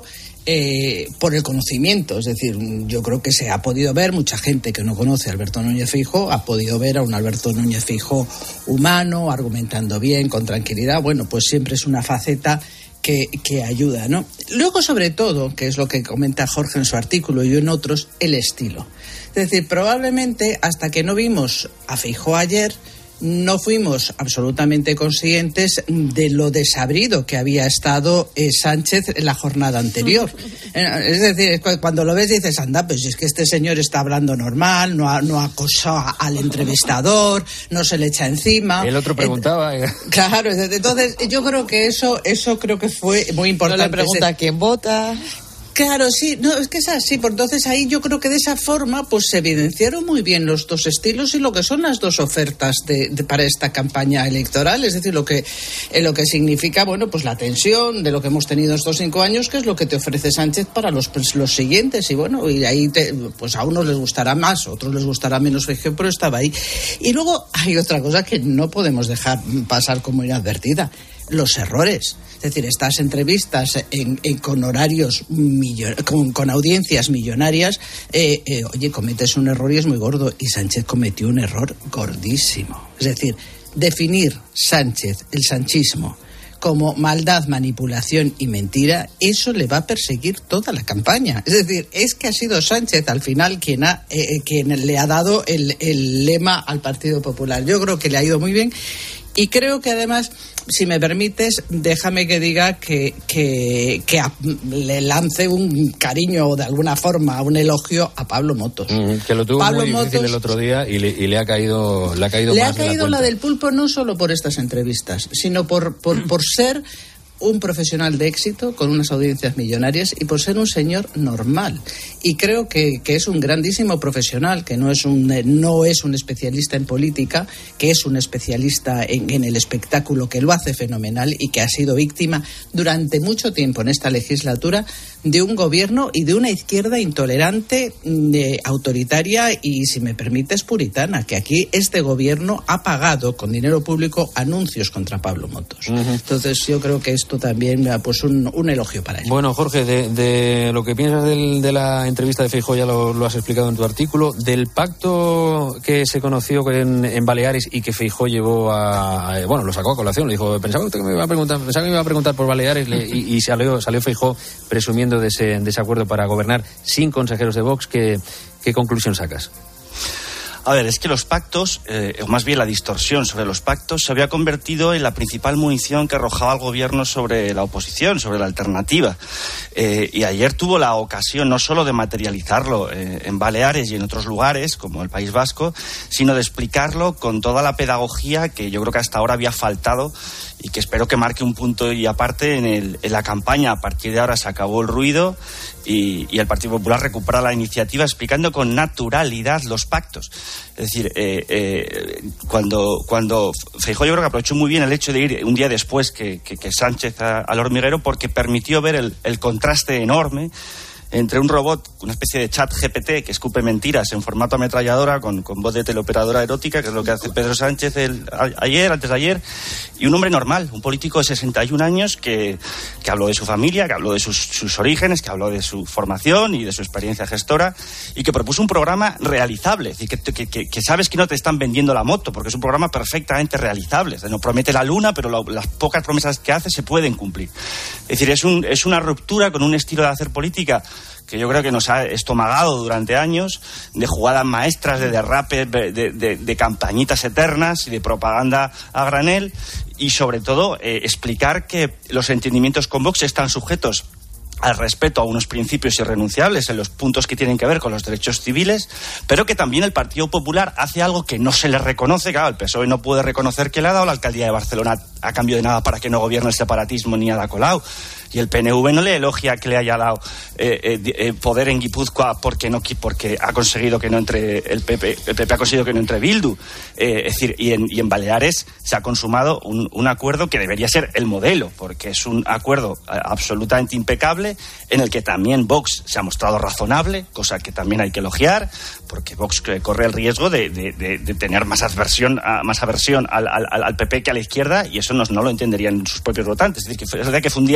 [SPEAKER 20] Eh, por el conocimiento, es decir, yo creo que se ha podido ver, mucha gente que no conoce a Alberto Núñez Feijóo ha podido ver a un Alberto Núñez Feijóo humano, argumentando bien, con tranquilidad. Bueno, pues siempre es una faceta que, que ayuda, ¿no? Luego, sobre todo, que es lo que comenta Jorge en su artículo y yo en otros, el estilo. Es decir, probablemente hasta que no vimos a Feijóo ayer, no fuimos absolutamente conscientes de lo desabrido que había estado eh, Sánchez en la jornada anterior. Es decir, cuando lo ves dices, anda, pues es que este señor está hablando normal, no, ha, no acosó al entrevistador, no se le echa encima.
[SPEAKER 4] El otro preguntaba. Eh.
[SPEAKER 20] Claro, entonces yo creo que eso, eso creo que fue muy importante.
[SPEAKER 6] No le pregunta a quién vota.
[SPEAKER 20] Claro, sí, no, es que es así, por entonces ahí yo creo que de esa forma pues se evidenciaron muy bien los dos estilos y lo que son las dos ofertas de, de para esta campaña electoral, es decir, lo que eh, lo que significa, bueno, pues la tensión de lo que hemos tenido estos cinco años, que es lo que te ofrece Sánchez para los pues, los siguientes, y bueno, y ahí te, pues a unos les gustará más, a otros les gustará menos, pero estaba ahí. Y luego hay otra cosa que no podemos dejar pasar como inadvertida, los errores. Es decir, estas entrevistas en, en, con horarios, millon, con, con audiencias millonarias, eh, eh, oye, cometes un error y es muy gordo. Y Sánchez cometió un error gordísimo. Es decir, definir Sánchez, el sanchismo, como maldad, manipulación y mentira, eso le va a perseguir toda la campaña. Es decir, es que ha sido Sánchez al final quien, ha, eh, quien le ha dado el, el lema al Partido Popular. Yo creo que le ha ido muy bien. Y creo que además, si me permites, déjame que diga que, que, que a, le lance un cariño o de alguna forma un elogio a Pablo Motos.
[SPEAKER 4] Mm, que lo tuvo
[SPEAKER 20] Pablo
[SPEAKER 4] muy difícil
[SPEAKER 20] Motos,
[SPEAKER 4] el otro día y le, y le ha caído, le ha caído
[SPEAKER 20] le
[SPEAKER 4] más
[SPEAKER 20] ha caído
[SPEAKER 4] de la,
[SPEAKER 20] la del pulpo no solo por estas entrevistas, sino por, por, por ser un profesional de éxito con unas audiencias millonarias y por ser un señor normal. Y creo que, que es un grandísimo profesional, que no es un no es un especialista en política, que es un especialista en, en el espectáculo, que lo hace fenomenal y que ha sido víctima durante mucho tiempo en esta legislatura de un gobierno y de una izquierda intolerante, de, autoritaria y, si me permites, puritana, que aquí este gobierno ha pagado con dinero público anuncios contra Pablo Motos. Uh-huh. Entonces yo creo que esto también, pues un, un elogio para él.
[SPEAKER 4] Bueno, Jorge, de, de lo que piensas del, de la entrevista de Feijóo ya lo, lo has explicado en tu artículo, del pacto que se conoció en, en Baleares y que Feijóo llevó a, a, bueno, lo sacó a colación, le dijo, pensaba que me iba a preguntar, pensaba que me iba a preguntar por Baleares le, y, y salió, salió Feijóo presumiendo de ese, de ese acuerdo para gobernar sin consejeros de Vox. ¿Qué, qué conclusión sacas?
[SPEAKER 7] A ver, es que los pactos, eh, o más bien la distorsión sobre los pactos, se había convertido en la principal munición que arrojaba el gobierno sobre la oposición, sobre la alternativa. Eh, y ayer tuvo la ocasión no solo de materializarlo eh, en Baleares y en otros lugares, como el País Vasco, sino de explicarlo con toda la pedagogía que yo creo que hasta ahora había faltado y que espero que marque un punto y aparte en, el, en la campaña. A partir de ahora se acabó el ruido y, y el Partido Popular recupera la iniciativa explicando con naturalidad los pactos. Es decir, eh, eh, cuando, cuando Feijóo yo creo que aprovechó muy bien el hecho de ir un día después que, que, que Sánchez a, al hormiguero, porque permitió ver el, el contraste enorme entre un robot, una especie de chat G P T que escupe mentiras en formato ametralladora con, con voz de teleoperadora erótica, que es lo que hace Pedro Sánchez el, a, ayer, antes de ayer, y un hombre normal, un político de sesenta y un años que, que habló de su familia, que habló de sus, sus orígenes, que habló de su formación y de su experiencia gestora, y que propuso un programa realizable, es decir, que, que, que, que sabes que no te están vendiendo la moto, porque es un programa perfectamente realizable. No promete la luna, pero lo, las pocas promesas que hace se pueden cumplir. Es decir, es, un, es una ruptura con un estilo de hacer política que yo creo que nos ha estomagado durante años, de jugadas maestras, de derrapes, de, de, de campañitas eternas y de propaganda a granel, y sobre todo eh, explicar que los entendimientos con Vox están sujetos al respeto a unos principios irrenunciables en los puntos que tienen que ver con los derechos civiles, pero que también el Partido Popular hace algo que no se le reconoce. Claro, el P S O E no puede reconocer que le ha dado la alcaldía de Barcelona a cambio de nada para que no gobierne el separatismo ni a la Colau. Y el P N V no le elogia que le haya dado eh, eh, eh, poder en Guipúzcoa porque no porque ha conseguido que no entre el P P, el P P ha conseguido que no entre Bildu. Eh, es decir, y en, y en Baleares se ha consumado un, un acuerdo que debería ser el modelo, porque es un acuerdo absolutamente impecable, en el que también Vox se ha mostrado razonable, cosa que también hay que elogiar, porque Vox corre el riesgo de, de, de, de tener más aversión, más aversión al, al, al P P que a la izquierda, y eso no, no lo entenderían sus propios votantes. Es decir, que fue, es verdad que fue un día redondo,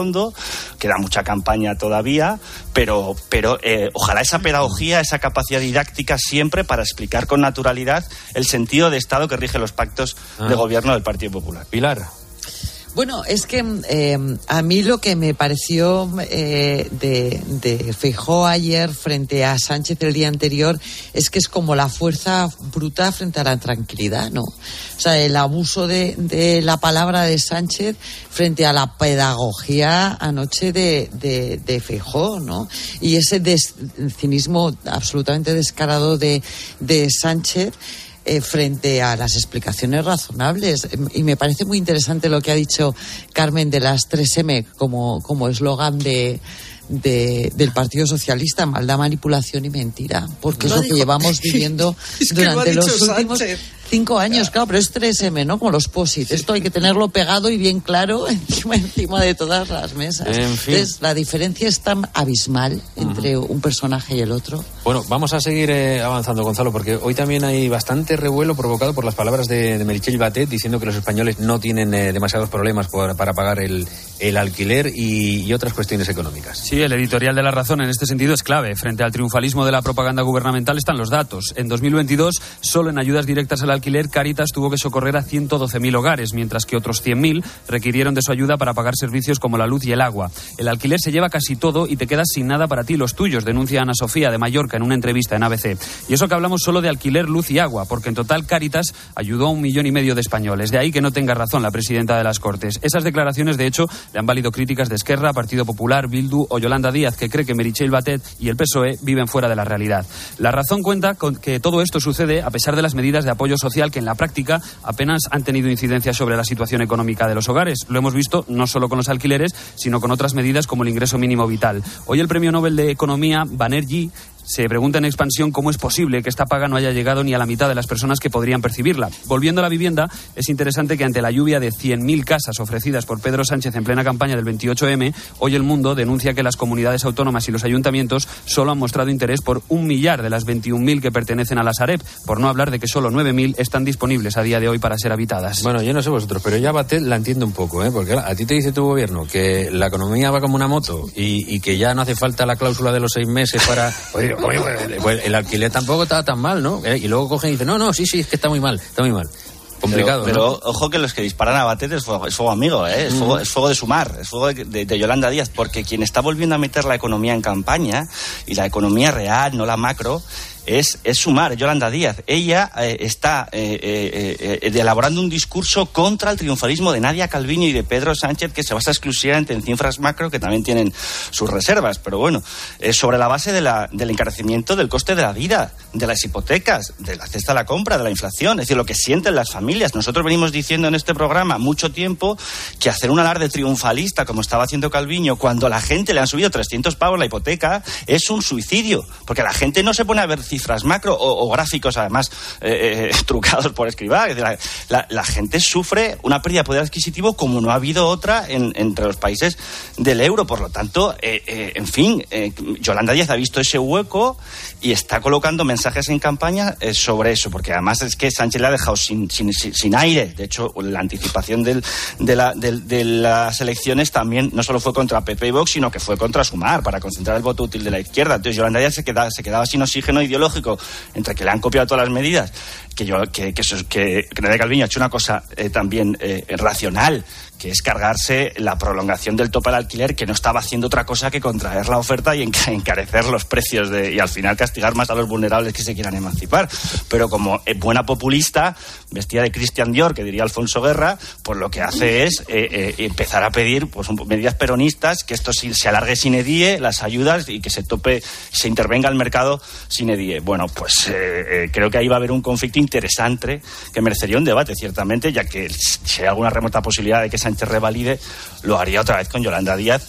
[SPEAKER 7] fondo, queda mucha campaña todavía, pero, pero eh, ojalá esa pedagogía, esa capacidad didáctica siempre para explicar con naturalidad el sentido de Estado que rige los pactos ah. de gobierno del Partido Popular.
[SPEAKER 4] Pilar.
[SPEAKER 6] Bueno, es que eh, a mí lo que me pareció eh, de, de Feijóo ayer frente a Sánchez el día anterior es que es como la fuerza bruta frente a la tranquilidad, ¿no? O sea, el abuso de, de la palabra de Sánchez frente a la pedagogía anoche de, de, de Feijóo, ¿no? Y ese des, cinismo absolutamente descarado de, de Sánchez Eh, frente a las explicaciones razonables. Y me parece muy interesante lo que ha dicho Carmen de las tres eme como como eslogan de, de del Partido Socialista: maldad, manipulación y mentira, porque lo es lo dijo. Que llevamos viviendo es que durante los últimos Sánchez. Cinco años, claro, pero es tres eme, ¿no? Como los posit. Sí. Esto hay que tenerlo pegado y bien claro encima, encima de todas las mesas. En fin. Entonces, la diferencia es tan abismal entre uh-huh. un personaje y el otro.
[SPEAKER 4] Bueno, vamos a seguir eh, avanzando, Gonzalo, porque hoy también hay bastante revuelo provocado por las palabras de, de Meritxell Batet diciendo que los españoles no tienen eh, demasiados problemas por, para pagar el, el alquiler y, y otras cuestiones económicas.
[SPEAKER 21] Sí, el editorial de La Razón en este sentido es clave. Frente al triunfalismo de la propaganda gubernamental están los datos. En dos mil veintidós, solo en ayudas directas al alquiler, Cáritas tuvo que socorrer a ciento doce mil hogares, mientras que otros cien mil requirieron de su ayuda para pagar servicios como la luz y el agua. El alquiler se lleva casi todo y te quedas sin nada para ti y los tuyos, denuncia Ana Sofía de Mallorca en una entrevista en A B C. Y eso que hablamos solo de alquiler, luz y agua, porque en total Cáritas ayudó a un millón y medio de españoles. De ahí que no tenga razón la presidenta de las Cortes. Esas declaraciones, de hecho, le han valido críticas de Esquerra, Partido Popular, Bildu o Yolanda Díaz, que cree que Meritxell Batet y el P S O E viven fuera de la realidad. La Razón cuenta con que todo esto sucede a pesar de las medidas de apoyo social que en la práctica apenas han tenido incidencia sobre la situación económica de los hogares. Lo hemos visto no solo con los alquileres, sino con otras medidas como el ingreso mínimo vital. Hoy el Premio Nobel de Economía, Banerjee, se pregunta en Expansión cómo es posible que esta paga no haya llegado ni a la mitad de las personas que podrían percibirla. Volviendo a la vivienda, es interesante que ante la lluvia de cien mil casas ofrecidas por Pedro Sánchez en plena campaña del veintiocho eme, hoy El Mundo denuncia que las comunidades autónomas y los ayuntamientos solo han mostrado interés por un millar de las veintiún mil que pertenecen a la Sareb, por no hablar de que solo nueve mil están disponibles a día de hoy para ser habitadas.
[SPEAKER 4] Bueno, yo no sé vosotros, pero ya Batet la entiendo un poco, ¿eh? Porque a ti te dice tu gobierno que la economía va como una moto y, y que ya no hace falta la cláusula de los seis meses para... Oye, oye, pues el alquiler tampoco estaba tan mal, ¿no? Y luego cogen y dicen, no, no, sí, sí, es que está muy mal, está muy mal. Complicado,
[SPEAKER 7] pero,
[SPEAKER 4] ¿no?
[SPEAKER 7] Pero ojo que los que disparan a Batet es fuego, es fuego amigo, ¿eh? Es, mm. fuego, es fuego de Sumar, es fuego de, de, de Yolanda Díaz, porque quien está volviendo a meter la economía en campaña, y la economía real, no la macro, es, es Sumar, Yolanda Díaz. Ella eh, está eh, eh, eh, elaborando un discurso contra el triunfalismo de Nadia Calviño y de Pedro Sánchez, que se basa exclusivamente en cifras macro, que también tienen sus reservas, pero bueno, eh, sobre la base de la, del encarecimiento del coste de la vida, de las hipotecas, de la cesta de la compra, de la inflación, es decir, lo que sienten las familias. Nosotros venimos diciendo en este programa mucho tiempo que hacer un alarde triunfalista, como estaba haciendo Calviño, cuando a la gente le han subido trescientos pavos la hipoteca, es un suicidio, porque la gente no se pone a ver cifras macro o, o gráficos además eh, eh, trucados por Escribá. La, la, la gente sufre una pérdida de poder adquisitivo como no ha habido otra en, entre los países del euro. Por lo tanto, eh, eh, en fin, eh, Yolanda Díaz ha visto ese hueco y está colocando mensajes en campaña eh, sobre eso, porque además es que Sánchez le ha dejado sin, sin, sin, sin aire. De hecho, la anticipación del, de, la, de, de las elecciones también no solo fue contra P P y Vox, sino que fue contra Sumar, para concentrar el voto útil de la izquierda. Entonces Yolanda Díaz se quedaba, se quedaba sin oxígeno ideológico, entre que le han copiado todas las medidas, que yo que que, que, que Nadia Calviño ha hecho una cosa eh, también eh, racional, que es cargarse la prolongación del tope al alquiler, que no estaba haciendo otra cosa que contraer la oferta y encarecer los precios de, y al final castigar más a los vulnerables que se quieran emancipar. Pero como eh, buena populista, vestida de Christian Dior, que diría Alfonso Guerra, pues lo que hace es eh, eh, empezar a pedir pues un, medidas peronistas, que esto se, se alargue sine die, las ayudas, y que se tope, se intervenga el mercado sine die. Bueno, pues eh, eh, creo que ahí va a haber un conflicto interesante que merecería un debate, ciertamente, ya que si hay alguna remota posibilidad de que Sánchez revalide, lo haría otra vez con Yolanda Díaz,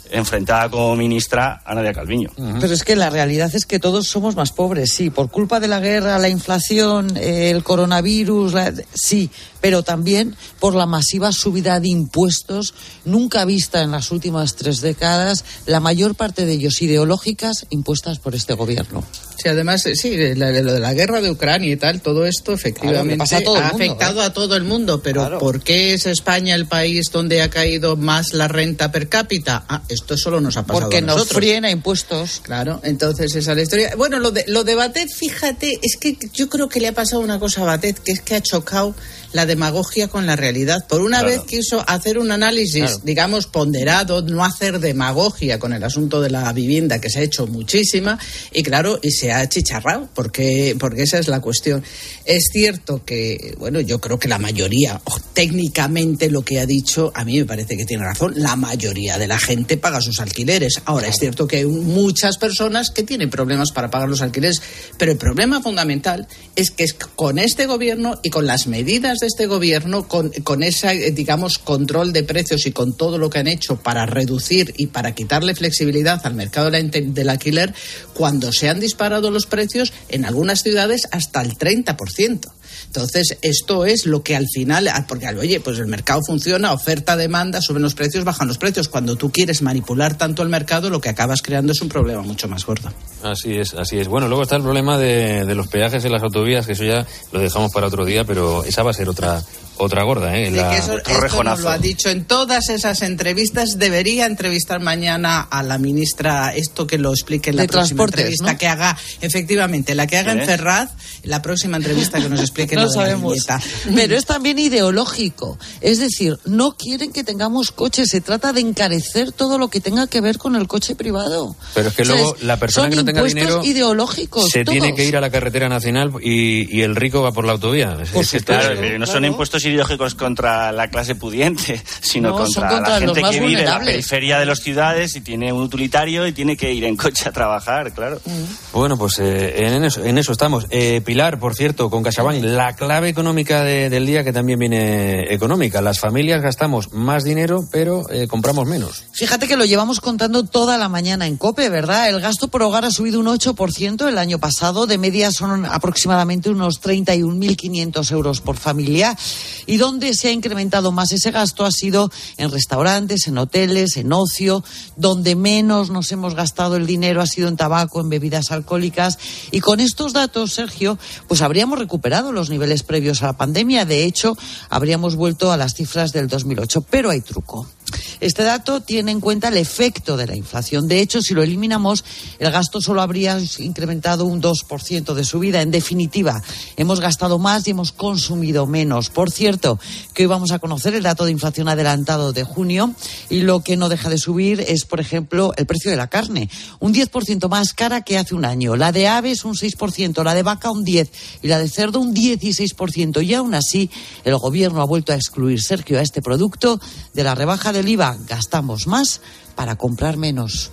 [SPEAKER 7] enfrentada como ministra a Nadia Calviño.
[SPEAKER 6] Pero es que la realidad es que todos somos más pobres, sí, por culpa de la guerra, la inflación, eh, el coronavirus, la, sí, pero también por la masiva subida de impuestos nunca vista en las últimas tres décadas, la mayor parte de ellos ideológicas, impuestas por este gobierno.
[SPEAKER 20] Sí, además, sí, la, lo de la guerra de Ucrania y tal, todo esto efectivamente
[SPEAKER 6] claro, a todo
[SPEAKER 20] ha
[SPEAKER 6] mundo,
[SPEAKER 20] afectado
[SPEAKER 6] ¿eh?
[SPEAKER 20] a todo el mundo, pero claro. ¿Por qué es España el país donde ha caído más la renta per cápita? Ah, esto solo nos ha pasado
[SPEAKER 6] Porque
[SPEAKER 20] a nosotros.
[SPEAKER 6] Porque nos fríen a impuestos.
[SPEAKER 20] Claro, entonces esa es la historia. Bueno, lo de, lo de Batet, fíjate, es que yo creo que le ha pasado una cosa a Batet, que es que ha chocado la demagogia con la realidad. Por una claro. vez quiso hacer un análisis, claro. digamos, ponderado, no hacer demagogia con el asunto de la vivienda, que se ha hecho muchísima, y claro, y se ha achicharrado, porque, porque esa es la cuestión. Es cierto que, bueno, yo creo que la mayoría, oh, técnicamente lo que ha dicho, a mí me parece que tiene razón, la mayoría de la gente paga sus alquileres. Ahora, claro. es cierto que hay muchas personas que tienen problemas para pagar los alquileres, pero el problema fundamental es que es con este gobierno y con las medidas de este gobierno, con, con ese, digamos, control de precios y con todo lo que han hecho para reducir y para quitarle flexibilidad al mercado del alquiler, cuando se han disparado los precios en algunas ciudades hasta el treinta por ciento. Entonces, esto es lo que al final, porque oye, pues el mercado funciona, oferta, demanda, suben los precios, bajan los precios. Cuando tú quieres manipular tanto el mercado, lo que acabas creando es un problema mucho más gordo.
[SPEAKER 4] Así es, así es. Bueno, luego está el problema de, de los peajes en las autovías, que eso ya lo dejamos para otro día, pero esa va a ser otra otra gorda, ¿eh? La...
[SPEAKER 20] Que eso, esto nos lo ha dicho en todas esas entrevistas. Debería entrevistar mañana a la ministra, esto que lo explique en la
[SPEAKER 6] de
[SPEAKER 20] próxima entrevista,
[SPEAKER 6] ¿no?
[SPEAKER 20] que haga, efectivamente, la que haga en Ferraz, la próxima entrevista que nos explique
[SPEAKER 6] no
[SPEAKER 20] lo de
[SPEAKER 6] sabemos.
[SPEAKER 20] la viñeta.
[SPEAKER 6] Pero es también ideológico. Es decir, no quieren que tengamos coches, se trata de encarecer todo lo que tenga que ver con el coche privado.
[SPEAKER 4] Pero es que
[SPEAKER 6] o sea,
[SPEAKER 4] luego la persona que no tenga dinero
[SPEAKER 6] ideológicos,
[SPEAKER 4] se
[SPEAKER 6] todos.
[SPEAKER 4] tiene que ir a la carretera nacional y, y el rico va por la autovía.
[SPEAKER 7] Por es que claro, claro, no son impuestos ideológicos contra la clase pudiente, sino
[SPEAKER 6] no,
[SPEAKER 7] contra,
[SPEAKER 6] contra
[SPEAKER 7] la gente que vive en la
[SPEAKER 6] vulnerables.
[SPEAKER 7] periferia de las ciudades y tiene un utilitario y tiene que ir en coche a trabajar, claro.
[SPEAKER 6] Mm.
[SPEAKER 4] Bueno, pues eh, en, eso, en eso estamos. Eh, Pilar, por cierto, con CaixaBank, la clave económica de, del día, que también viene económica. Las familias gastamos más dinero, pero eh, compramos menos.
[SPEAKER 6] Fíjate que lo llevamos contando toda la mañana en COPE, ¿verdad? El gasto por hogar ha subido un ocho por ciento el año pasado. De media son aproximadamente unos treinta y un mil quinientos euros por familia. Y donde se ha incrementado más ese gasto ha sido en restaurantes, en hoteles, en ocio. Donde menos nos hemos gastado el dinero ha sido en tabaco, en bebidas alcohólicas. Y con estos datos, Sergio, pues habríamos recuperado los niveles previos a la pandemia. De hecho, habríamos vuelto a las cifras del dos mil ocho. Pero hay truco. Este dato tiene en cuenta el efecto de la inflación. De hecho, si lo eliminamos, el gasto solo habría incrementado un dos por ciento de subida. En definitiva, hemos gastado más y hemos consumido menos. Por cierto, que hoy vamos a conocer el dato de inflación adelantado de junio, y lo que no deja de subir es, por ejemplo, el precio de la carne. Un diez por ciento más cara que hace un año. La de aves un seis por ciento, la de vaca un diez por ciento y la de cerdo un dieciséis por ciento. Y aún así, el gobierno ha vuelto a excluir, Sergio, a este producto de la rebaja del I V A. Gastamos más para comprar menos.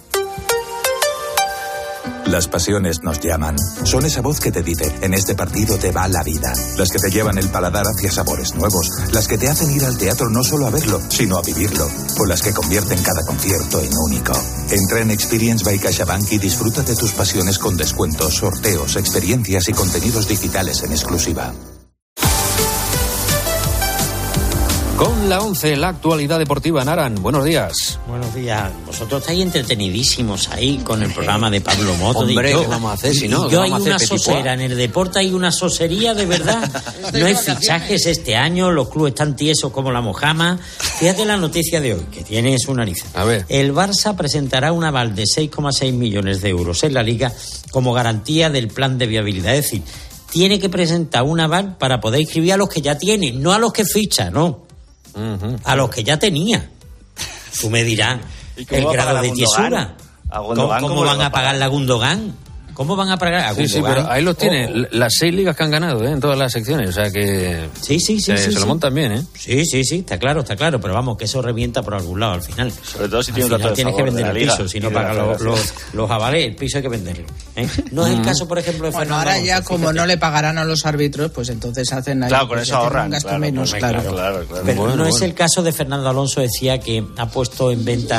[SPEAKER 8] Las pasiones nos llaman. Son esa voz que te dice, en este partido te va la vida. Las que te llevan el paladar hacia sabores nuevos. Las que te hacen ir al teatro no solo a verlo, sino a vivirlo. O las que convierten cada concierto en único. Entra en Experience by CaixaBank y disfruta de tus pasiones con descuentos, sorteos, experiencias y contenidos digitales en exclusiva.
[SPEAKER 4] Con la once, la actualidad deportiva. Naran, buenos días.
[SPEAKER 9] Buenos días. Vosotros estáis entretenidísimos ahí con el programa de Pablo Moto.
[SPEAKER 4] Hombre,
[SPEAKER 9] yo,
[SPEAKER 4] ¿qué vamos a hacer si no?
[SPEAKER 9] Yo hay una sosera, en el deporte hay una sosería de verdad. No hay fichajes este año, los clubes están tiesos como la mojama. Fíjate la noticia de hoy, que tiene su nariz.
[SPEAKER 4] A ver.
[SPEAKER 9] El Barça presentará un aval de seis coma seis millones de euros en la Liga como garantía del plan de viabilidad. Es decir, tiene que presentar un aval para poder inscribir a los que ya tiene, no a los que ficha, no. Uh-huh. A los que ya tenía. Tú me dirás el grado de tiesura. ¿Cómo, ¿Cómo, ¿Cómo van a pagar la Gundogan? ¿Cómo van a pagar a Gundogan?
[SPEAKER 4] Sí, sí, pero ahí los tiene. Oh, oh. Las seis ligas que han ganado, ¿eh? En todas las secciones. O sea que.
[SPEAKER 9] Sí, sí, sí.
[SPEAKER 4] Eh,
[SPEAKER 9] sí
[SPEAKER 4] se
[SPEAKER 9] sí.
[SPEAKER 4] lo montan bien, ¿eh?
[SPEAKER 9] Sí, sí, sí. Está claro, está claro. Pero vamos, que eso revienta por algún lado al final.
[SPEAKER 7] Sobre todo si
[SPEAKER 9] tienes
[SPEAKER 7] un dato de
[SPEAKER 9] tienes
[SPEAKER 7] favor
[SPEAKER 9] que vender
[SPEAKER 7] de
[SPEAKER 9] el
[SPEAKER 7] la
[SPEAKER 9] piso.
[SPEAKER 7] Liga,
[SPEAKER 9] Si no pagan los, los, los avales, el piso hay que venderlo. ¿eh? No es el caso, por ejemplo, de
[SPEAKER 20] bueno,
[SPEAKER 9] Fernando
[SPEAKER 20] ahora ya,
[SPEAKER 9] Alonso,
[SPEAKER 20] como no le pagarán a los árbitros, pues entonces hacen ahí.
[SPEAKER 7] Claro, con eso ahorran.
[SPEAKER 20] Un gasto
[SPEAKER 7] claro,
[SPEAKER 20] menos,
[SPEAKER 7] claro,
[SPEAKER 20] claro.
[SPEAKER 7] claro, claro.
[SPEAKER 9] Pero
[SPEAKER 4] bueno,
[SPEAKER 9] no
[SPEAKER 4] bueno.
[SPEAKER 9] es el caso de Fernando Alonso, decía que ha puesto en venta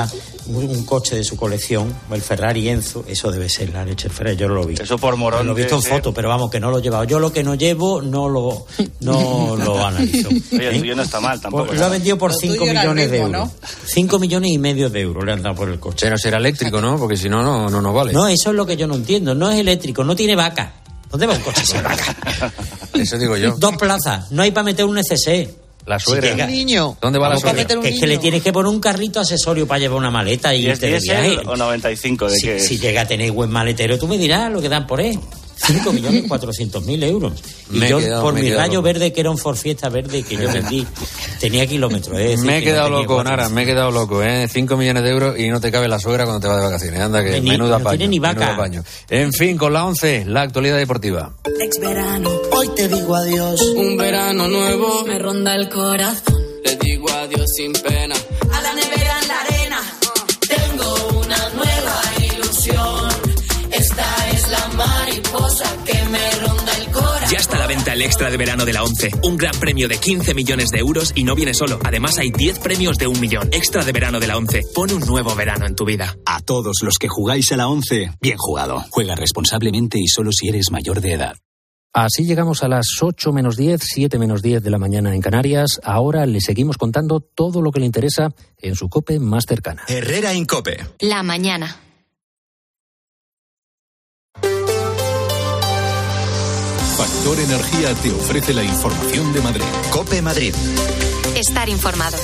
[SPEAKER 9] un coche de su colección, el Ferrari Enzo, eso debe ser la leche Ferrari, yo no lo vi.
[SPEAKER 7] Eso por morón.
[SPEAKER 9] Lo he visto en
[SPEAKER 7] ser.
[SPEAKER 9] foto, pero vamos, que no lo he llevado. Yo lo que no llevo, no lo, no lo analizo.
[SPEAKER 7] Oye, el tuyo no está mal tampoco.
[SPEAKER 9] Pues lo ha vendido por cinco millones de euros. ¿No? cinco millones y medio de euros le han dado por el coche.
[SPEAKER 4] Pero será eléctrico, ¿no? Porque si no, no, no nos vale.
[SPEAKER 9] No, eso es lo que yo no entiendo. No es eléctrico, no tiene vaca. ¿Dónde va un coche sin vaca?
[SPEAKER 4] Eso digo yo.
[SPEAKER 9] Dos plazas, no hay para meter un N C C.
[SPEAKER 4] La suegra.
[SPEAKER 9] Si llega,
[SPEAKER 6] un niño.
[SPEAKER 4] ¿Dónde va la suegra?
[SPEAKER 9] Que, que es que le tienes que poner un carrito accesorio para llevar una maleta y,
[SPEAKER 7] ¿Y es diésel o noventa y cinco? ¿De
[SPEAKER 9] si,
[SPEAKER 7] qué
[SPEAKER 9] si llega a tener buen maletero, tú me dirás lo que dan por él. cinco millones cuatrocientos mil euros. Y
[SPEAKER 4] me
[SPEAKER 9] yo,
[SPEAKER 4] quedado,
[SPEAKER 9] por mi rayo
[SPEAKER 4] loco.
[SPEAKER 9] verde, que era un Ford Fiesta verde que yo vendí, tenía kilómetros. Es decir,
[SPEAKER 4] me he quedado
[SPEAKER 9] no
[SPEAKER 4] loco, Nara, me he quedado loco, ¿eh? cinco millones de euros y no te cabe la suegra cuando te vas de vacaciones. Anda, que
[SPEAKER 9] ni,
[SPEAKER 4] menuda
[SPEAKER 9] no
[SPEAKER 4] paño.
[SPEAKER 9] tiene ni vaca.
[SPEAKER 4] Menuda paño. En fin, con la once, la actualidad deportiva.
[SPEAKER 10] Ex verano, hoy te digo adiós. Un verano nuevo me ronda el corazón. Le digo adiós sin pena. A la nevera en la arena. Tengo una nueva ilusión. Esta es la mariposa que me ronda el corazón.
[SPEAKER 11] Ya está a la venta el extra de verano de la ONCE. Un gran premio de quince millones de euros y no viene solo. Además hay diez premios de un millón. Extra de verano de la ONCE. Pon un nuevo verano en tu vida.
[SPEAKER 22] A todos los que jugáis a la ONCE, bien jugado. Juega responsablemente y solo si eres mayor de edad.
[SPEAKER 4] Así llegamos a las ocho menos diez, siete menos diez de la mañana en Canarias. Ahora le seguimos contando todo lo que le interesa en su COPE más cercana.
[SPEAKER 1] Herrera Incope.
[SPEAKER 2] La mañana.
[SPEAKER 23] Factor Energía te ofrece la información de Madrid.
[SPEAKER 1] COPE Madrid.
[SPEAKER 2] Estar informado.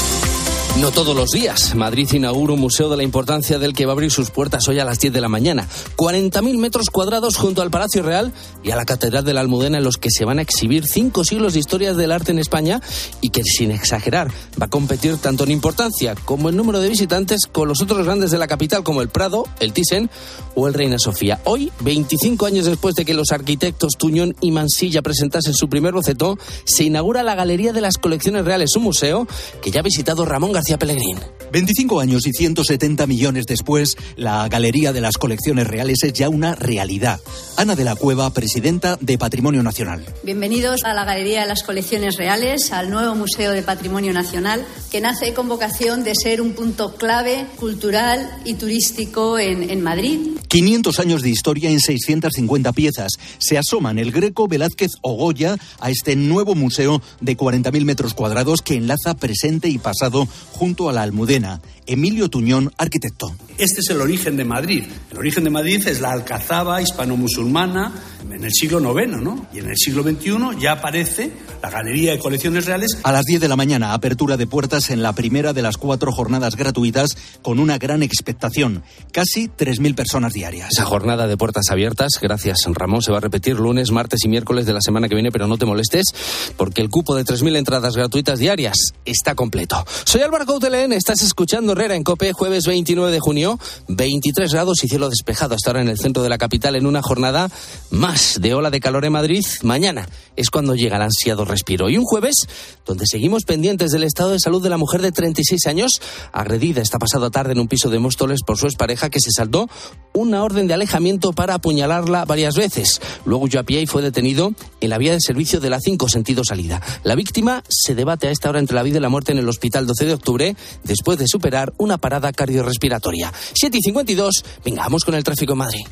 [SPEAKER 5] No todos los días. Madrid inaugura un museo de la importancia del que va a abrir sus puertas hoy a las diez de la mañana. cuarenta mil metros cuadrados junto al Palacio Real y a la Catedral de la Almudena, en los que se van a exhibir cinco siglos de historias del arte en España y que, sin exagerar, va a competir tanto en importancia como en número de visitantes con los otros grandes de la capital, como el Prado, el Thyssen o el Reina Sofía. Hoy, veinticinco años después de que los arquitectos Tuñón y Mansilla presentasen su primer boceto, se inaugura la Galería de las Colecciones Reales, un museo que ya ha visitado Ramón García Pellegrín.
[SPEAKER 24] veinticinco años y ciento setenta millones después, la Galería de las Colecciones Reales es ya una realidad. Ana de la Cueva, presidenta de Patrimonio Nacional.
[SPEAKER 25] Bienvenidos a la Galería de las Colecciones Reales, al nuevo Museo de Patrimonio Nacional, que nace con vocación de ser un punto clave cultural y turístico en, en Madrid.
[SPEAKER 24] quinientos años de historia en seiscientas cincuenta piezas. Se asoman el Greco, Velázquez o Goya a este nuevo museo de cuarenta mil metros cuadrados que enlaza presente y pasado junto a la Almudena. Emilio Tuñón, arquitecto.
[SPEAKER 12] Este es el origen de Madrid. El origen de Madrid es la alcazaba hispano-musulmana en el siglo noveno, ¿no? Y en el siglo veintiuno ya aparece la Galería de Colecciones Reales.
[SPEAKER 24] A las diez de la mañana, apertura de puertas en la primera de las cuatro jornadas gratuitas con una gran expectación. Casi tres mil personas diarias.
[SPEAKER 5] Esa jornada de puertas abiertas, gracias Ramón, se va a repetir lunes, martes y miércoles de la semana que viene, pero no te molestes porque el cupo de tres mil entradas gratuitas diarias está completo. Soy Álvaro Coutelén, estás escuchando Herrera en COPE, jueves veintinueve de junio, veintitrés grados y cielo despejado hasta ahora en el centro de la capital, en una jornada más de ola de calor en Madrid. Mañana es cuando llega el ansiado respiro. Y un jueves donde seguimos pendientes del estado de salud de la mujer de treinta y seis años, agredida esta pasada tarde en un piso de Móstoles por su expareja, que se saltó una orden de alejamiento para apuñalarla varias veces. Luego huyó a pie y fue detenido en la vía de servicio de la cinco sentido salida. La víctima se debate a esta hora entre la vida y la muerte en el hospital doce de octubre, después de superar una parada cardiorrespiratoria. siete y cincuenta y dos, venga, vamos con el tráfico en Madrid.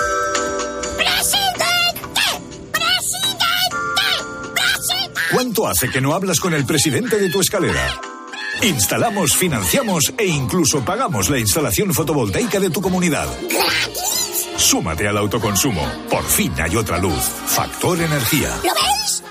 [SPEAKER 8] ¿Cuánto hace que no hablas con el presidente de tu escalera? Instalamos, financiamos e incluso pagamos la instalación fotovoltaica de tu comunidad. Súmate al autoconsumo. Por fin hay otra luz. Factor Energía.
[SPEAKER 10] ¿Lo ves?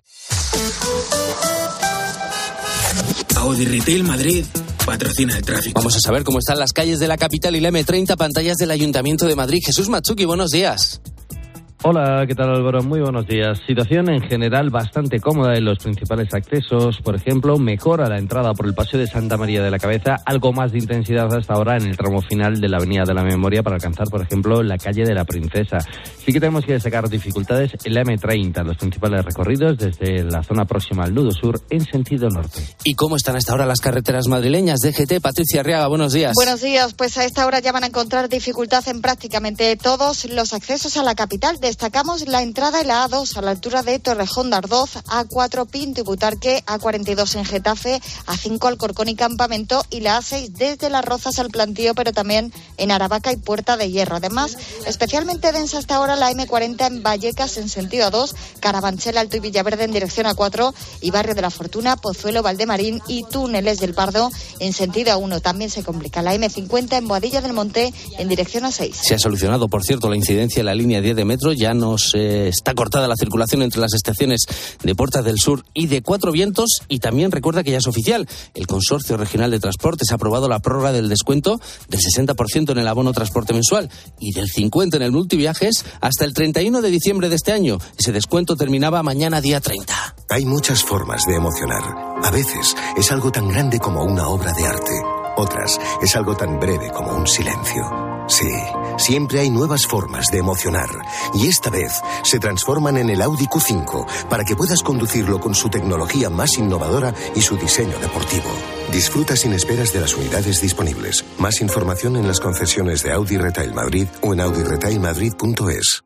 [SPEAKER 26] Audi Retail Madrid patrocina el tráfico.
[SPEAKER 5] Vamos a saber cómo están las calles de la capital y la eme treinta, pantallas del Ayuntamiento de Madrid. Jesús Matsuki, buenos días.
[SPEAKER 28] Hola, ¿qué tal Álvaro? Muy buenos días. Situación en general bastante cómoda en los principales accesos. Por ejemplo, mejora la entrada por el Paseo de Santa María de la Cabeza, algo más de intensidad hasta ahora en el tramo final de la Avenida de la Memoria para alcanzar, por ejemplo, la calle de la Princesa. Sí que tenemos que destacar dificultades en la eme treinta, los principales recorridos desde la zona próxima al nudo sur en sentido norte.
[SPEAKER 5] ¿Y cómo están hasta ahora las carreteras madrileñas? D G T, Patricia Arriaga, buenos días.
[SPEAKER 29] Buenos días, pues a esta hora ya van a encontrar dificultad en prácticamente todos los accesos a la capital de
[SPEAKER 3] destacamos la entrada en la A dos a la altura de Torrejón de Ardoz, A cuatro Pinto y Butarque, A cuarenta y dos en Getafe, A cinco Alcorcón y Campamento y la A seis desde Las Rozas al Plantío, pero también en Aravaca y Puerta de Hierro. Además, especialmente densa hasta ahora la eme cuarenta en Vallecas en sentido A dos, Carabanchel, Alto y Villaverde en dirección A cuatro y Barrio de la Fortuna, Pozuelo, Valdemarín y Túneles del Pardo en sentido A uno. También se complica la eme cincuenta en Boadilla del Monte en dirección A seis.
[SPEAKER 5] Se ha solucionado, por cierto, la incidencia en la línea diez de metro. Ya nos eh, está cortada la circulación entre las estaciones de Puertas del Sur y de Cuatro Vientos. Y también recuerda que ya es oficial. El Consorcio Regional de Transportes ha aprobado la prórroga del descuento del sesenta por ciento en el abono transporte mensual y del cincuenta por ciento en el multiviajes hasta el treinta y uno de diciembre de este año. Ese descuento terminaba mañana día treinta.
[SPEAKER 13] Hay muchas formas de emocionar. A veces es algo tan grande como una obra de arte. Otras es algo tan breve como un silencio. Sí, siempre hay nuevas formas de emocionar. Y esta vez se transforman en el Audi Q cinco para que puedas conducirlo con su tecnología más innovadora y su diseño deportivo. Disfruta sin esperas de las unidades disponibles. Más información en las concesiones de Audi Retail Madrid o en audi retail madrid punto es.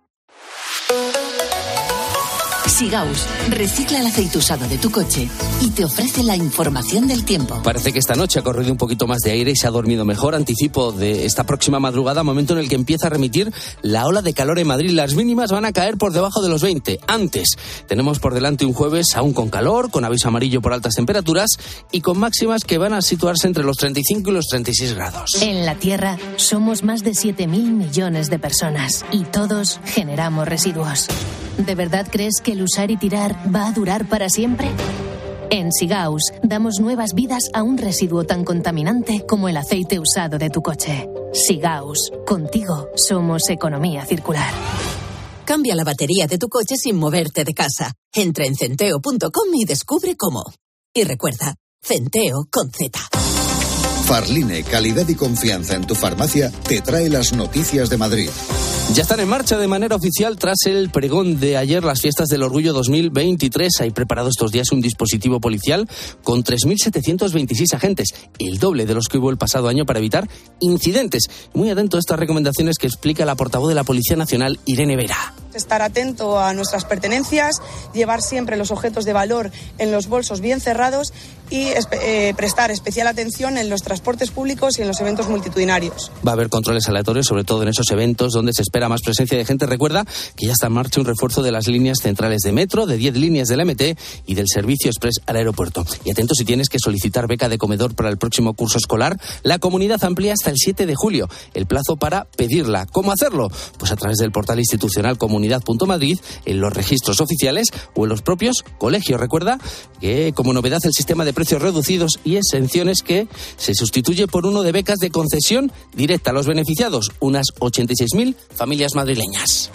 [SPEAKER 14] Sigaus recicla el aceite usado de tu coche y te ofrece la información del tiempo.
[SPEAKER 5] Parece que esta noche ha corrido un poquito más de aire y se ha dormido mejor. Anticipo de esta próxima madrugada, momento en el que empieza a remitir la ola de calor en Madrid. Las mínimas van a caer por debajo de los veinte. Antes, tenemos por delante un jueves aún con calor, con aviso amarillo por altas temperaturas y con máximas que van a situarse entre los treinta y cinco y los treinta y seis grados.
[SPEAKER 15] En la Tierra somos más de siete mil millones de personas y todos generamos residuos. ¿De verdad crees que el usar y tirar va a durar para siempre? En Sigaus damos nuevas vidas a un residuo tan contaminante como el aceite usado de tu coche. Sigaus, contigo somos economía circular.
[SPEAKER 14] Cambia la batería de tu coche sin moverte de casa. Entra en centeo punto com y descubre cómo. Y recuerda, Centeo con Z.
[SPEAKER 16] Farline, calidad y confianza en tu farmacia, te trae las noticias de Madrid.
[SPEAKER 5] Ya están en marcha de manera oficial tras el pregón de ayer las fiestas del Orgullo dos mil veintitrés. Hay preparado estos días un dispositivo policial con tres mil setecientos veintiséis agentes, el doble de los que hubo el pasado año para evitar incidentes. Muy atento a estas recomendaciones que explica la portavoz de la Policía Nacional, Irene Vera.
[SPEAKER 17] Estar atento a nuestras pertenencias, llevar siempre los objetos de valor en los bolsos bien cerrados y eh, prestar especial atención en los transportes públicos y en los eventos multitudinarios.
[SPEAKER 5] Va a haber controles aleatorios, sobre todo en esos eventos donde se espera más presencia de gente. Recuerda que ya está en marcha un refuerzo de las líneas centrales de metro, de diez líneas del eme te y del servicio express al aeropuerto. Y atento si tienes que solicitar beca de comedor para el próximo curso escolar. La comunidad amplía hasta el siete de julio el plazo para pedirla. ¿Cómo hacerlo? Pues a través del portal institucional comunidad punto madrid, en los registros oficiales o en los propios colegios. Recuerda que como novedad el sistema de precios reducidos y exenciones que se sustituye por uno de becas de concesión directa a los beneficiados, unas ochenta y seis mil familias madrileñas.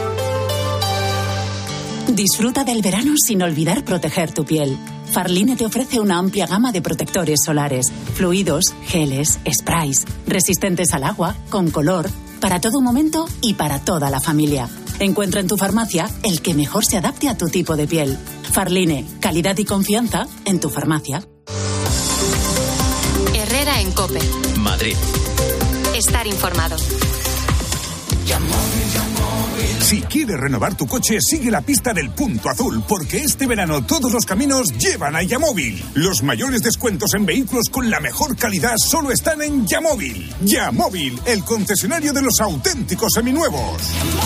[SPEAKER 14] Disfruta del verano sin olvidar proteger tu piel. Farline te ofrece una amplia gama de protectores solares, fluidos, geles, sprays, resistentes al agua, con color, para todo momento y para toda la familia. Encuentra en tu farmacia el que mejor se adapte a tu tipo de piel. Farline, calidad y confianza en tu farmacia.
[SPEAKER 2] Herrera en COPE.
[SPEAKER 1] Madrid.
[SPEAKER 2] Estar informado.
[SPEAKER 19] Si quieres renovar tu coche, sigue la pista del Punto Azul, porque este verano todos los caminos llevan a Yamóvil. Los mayores descuentos en vehículos con la mejor calidad solo están en Yamóvil. Yamóvil, el concesionario de los auténticos seminuevos.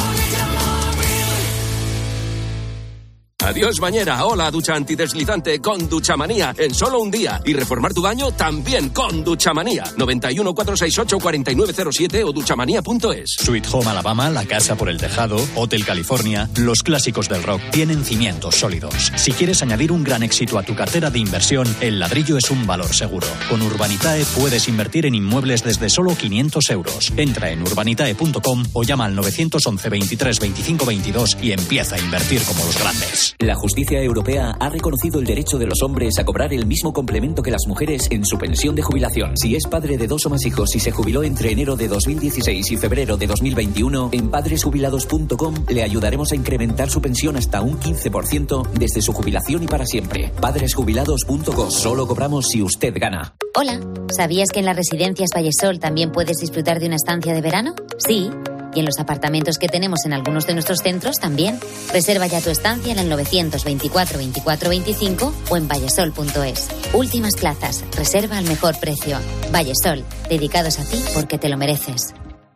[SPEAKER 27] Adiós bañera, hola ducha antideslizante con Duchamanía en solo un día. Y reformar tu baño también con Duchamanía. noventa y uno, cuatrocientos sesenta y ocho, cuarenta y nueve cero siete o duchamanía punto es.
[SPEAKER 29] Sweet Home Alabama, La Casa por el Tejado, Hotel California, los clásicos del rock tienen cimientos sólidos. Si quieres añadir un gran éxito a tu cartera de inversión, el ladrillo es un valor seguro. Con Urbanitae puedes invertir en inmuebles desde solo quinientos euros. Entra en urbanitae punto com o llama al nueve once, veintitrés, veinticinco, veintidós y empieza a invertir como los grandes.
[SPEAKER 30] La justicia europea ha reconocido el derecho de los hombres a cobrar el mismo complemento que las mujeres en su pensión de jubilación. Si es padre de dos o más hijos y se jubiló entre enero de dos mil dieciséis y febrero de dos mil veintiuno, en padres jubilados punto com le ayudaremos a incrementar su pensión hasta un quince por ciento desde su jubilación y para siempre. padres jubilados punto com. Solo cobramos si usted gana.
[SPEAKER 31] Hola, ¿sabías que en las residencias Vallesol también puedes disfrutar de una estancia de verano? Sí.
[SPEAKER 4] Y en los apartamentos que tenemos en algunos de nuestros centros también. Reserva ya tu estancia en el novecientos veinticuatro veinticuatro veinticinco o en vallesol punto es. Últimas plazas. Reserva al mejor precio. Vallesol. Dedicados a ti porque te lo mereces.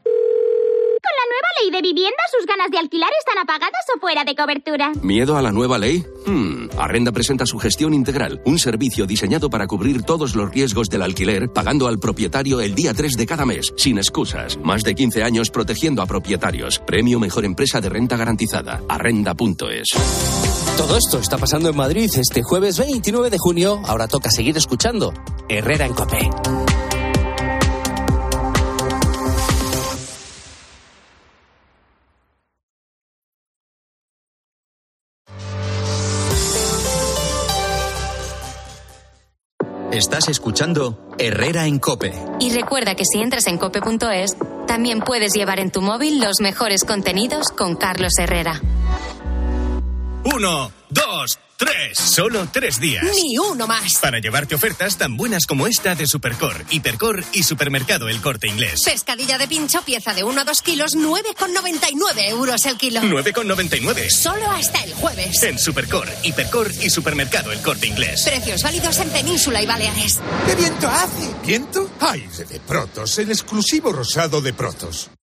[SPEAKER 6] ¿Ley de vivienda? ¿Sus ganas de alquilar están apagadas o fuera de cobertura?
[SPEAKER 27] ¿Miedo a la nueva ley? Hmm. Arrenda presenta su gestión integral, un servicio diseñado para cubrir todos los riesgos del alquiler, pagando al propietario el día tres de cada mes, sin excusas. Más de quince años protegiendo a propietarios. Premio Mejor Empresa de Renta Garantizada. Arrenda punto es.
[SPEAKER 5] Todo esto está pasando en Madrid este jueves veintinueve de junio. Ahora toca seguir escuchando Herrera en COPE.
[SPEAKER 1] Estás escuchando Herrera en COPE.
[SPEAKER 2] Y recuerda que si entras en cope punto es, también puedes llevar en tu móvil los mejores contenidos con Carlos Herrera.
[SPEAKER 7] Uno, dos, tres. Solo tres días.
[SPEAKER 9] Ni uno más.
[SPEAKER 7] Para llevarte ofertas tan buenas como esta de Supercor, Hipercor y Supermercado El Corte Inglés.
[SPEAKER 9] Pescadilla de pincho, pieza de uno a dos kilos, nueve con noventa y nueve euros el kilo.
[SPEAKER 7] nueve con noventa y nueve.
[SPEAKER 9] Solo hasta el jueves.
[SPEAKER 7] En Supercor, Hipercor y Supermercado El Corte Inglés.
[SPEAKER 9] Precios válidos en Península y Baleares.
[SPEAKER 19] ¡Qué viento hace! ¿Viento? Aire de Protos, el exclusivo rosado de Protos.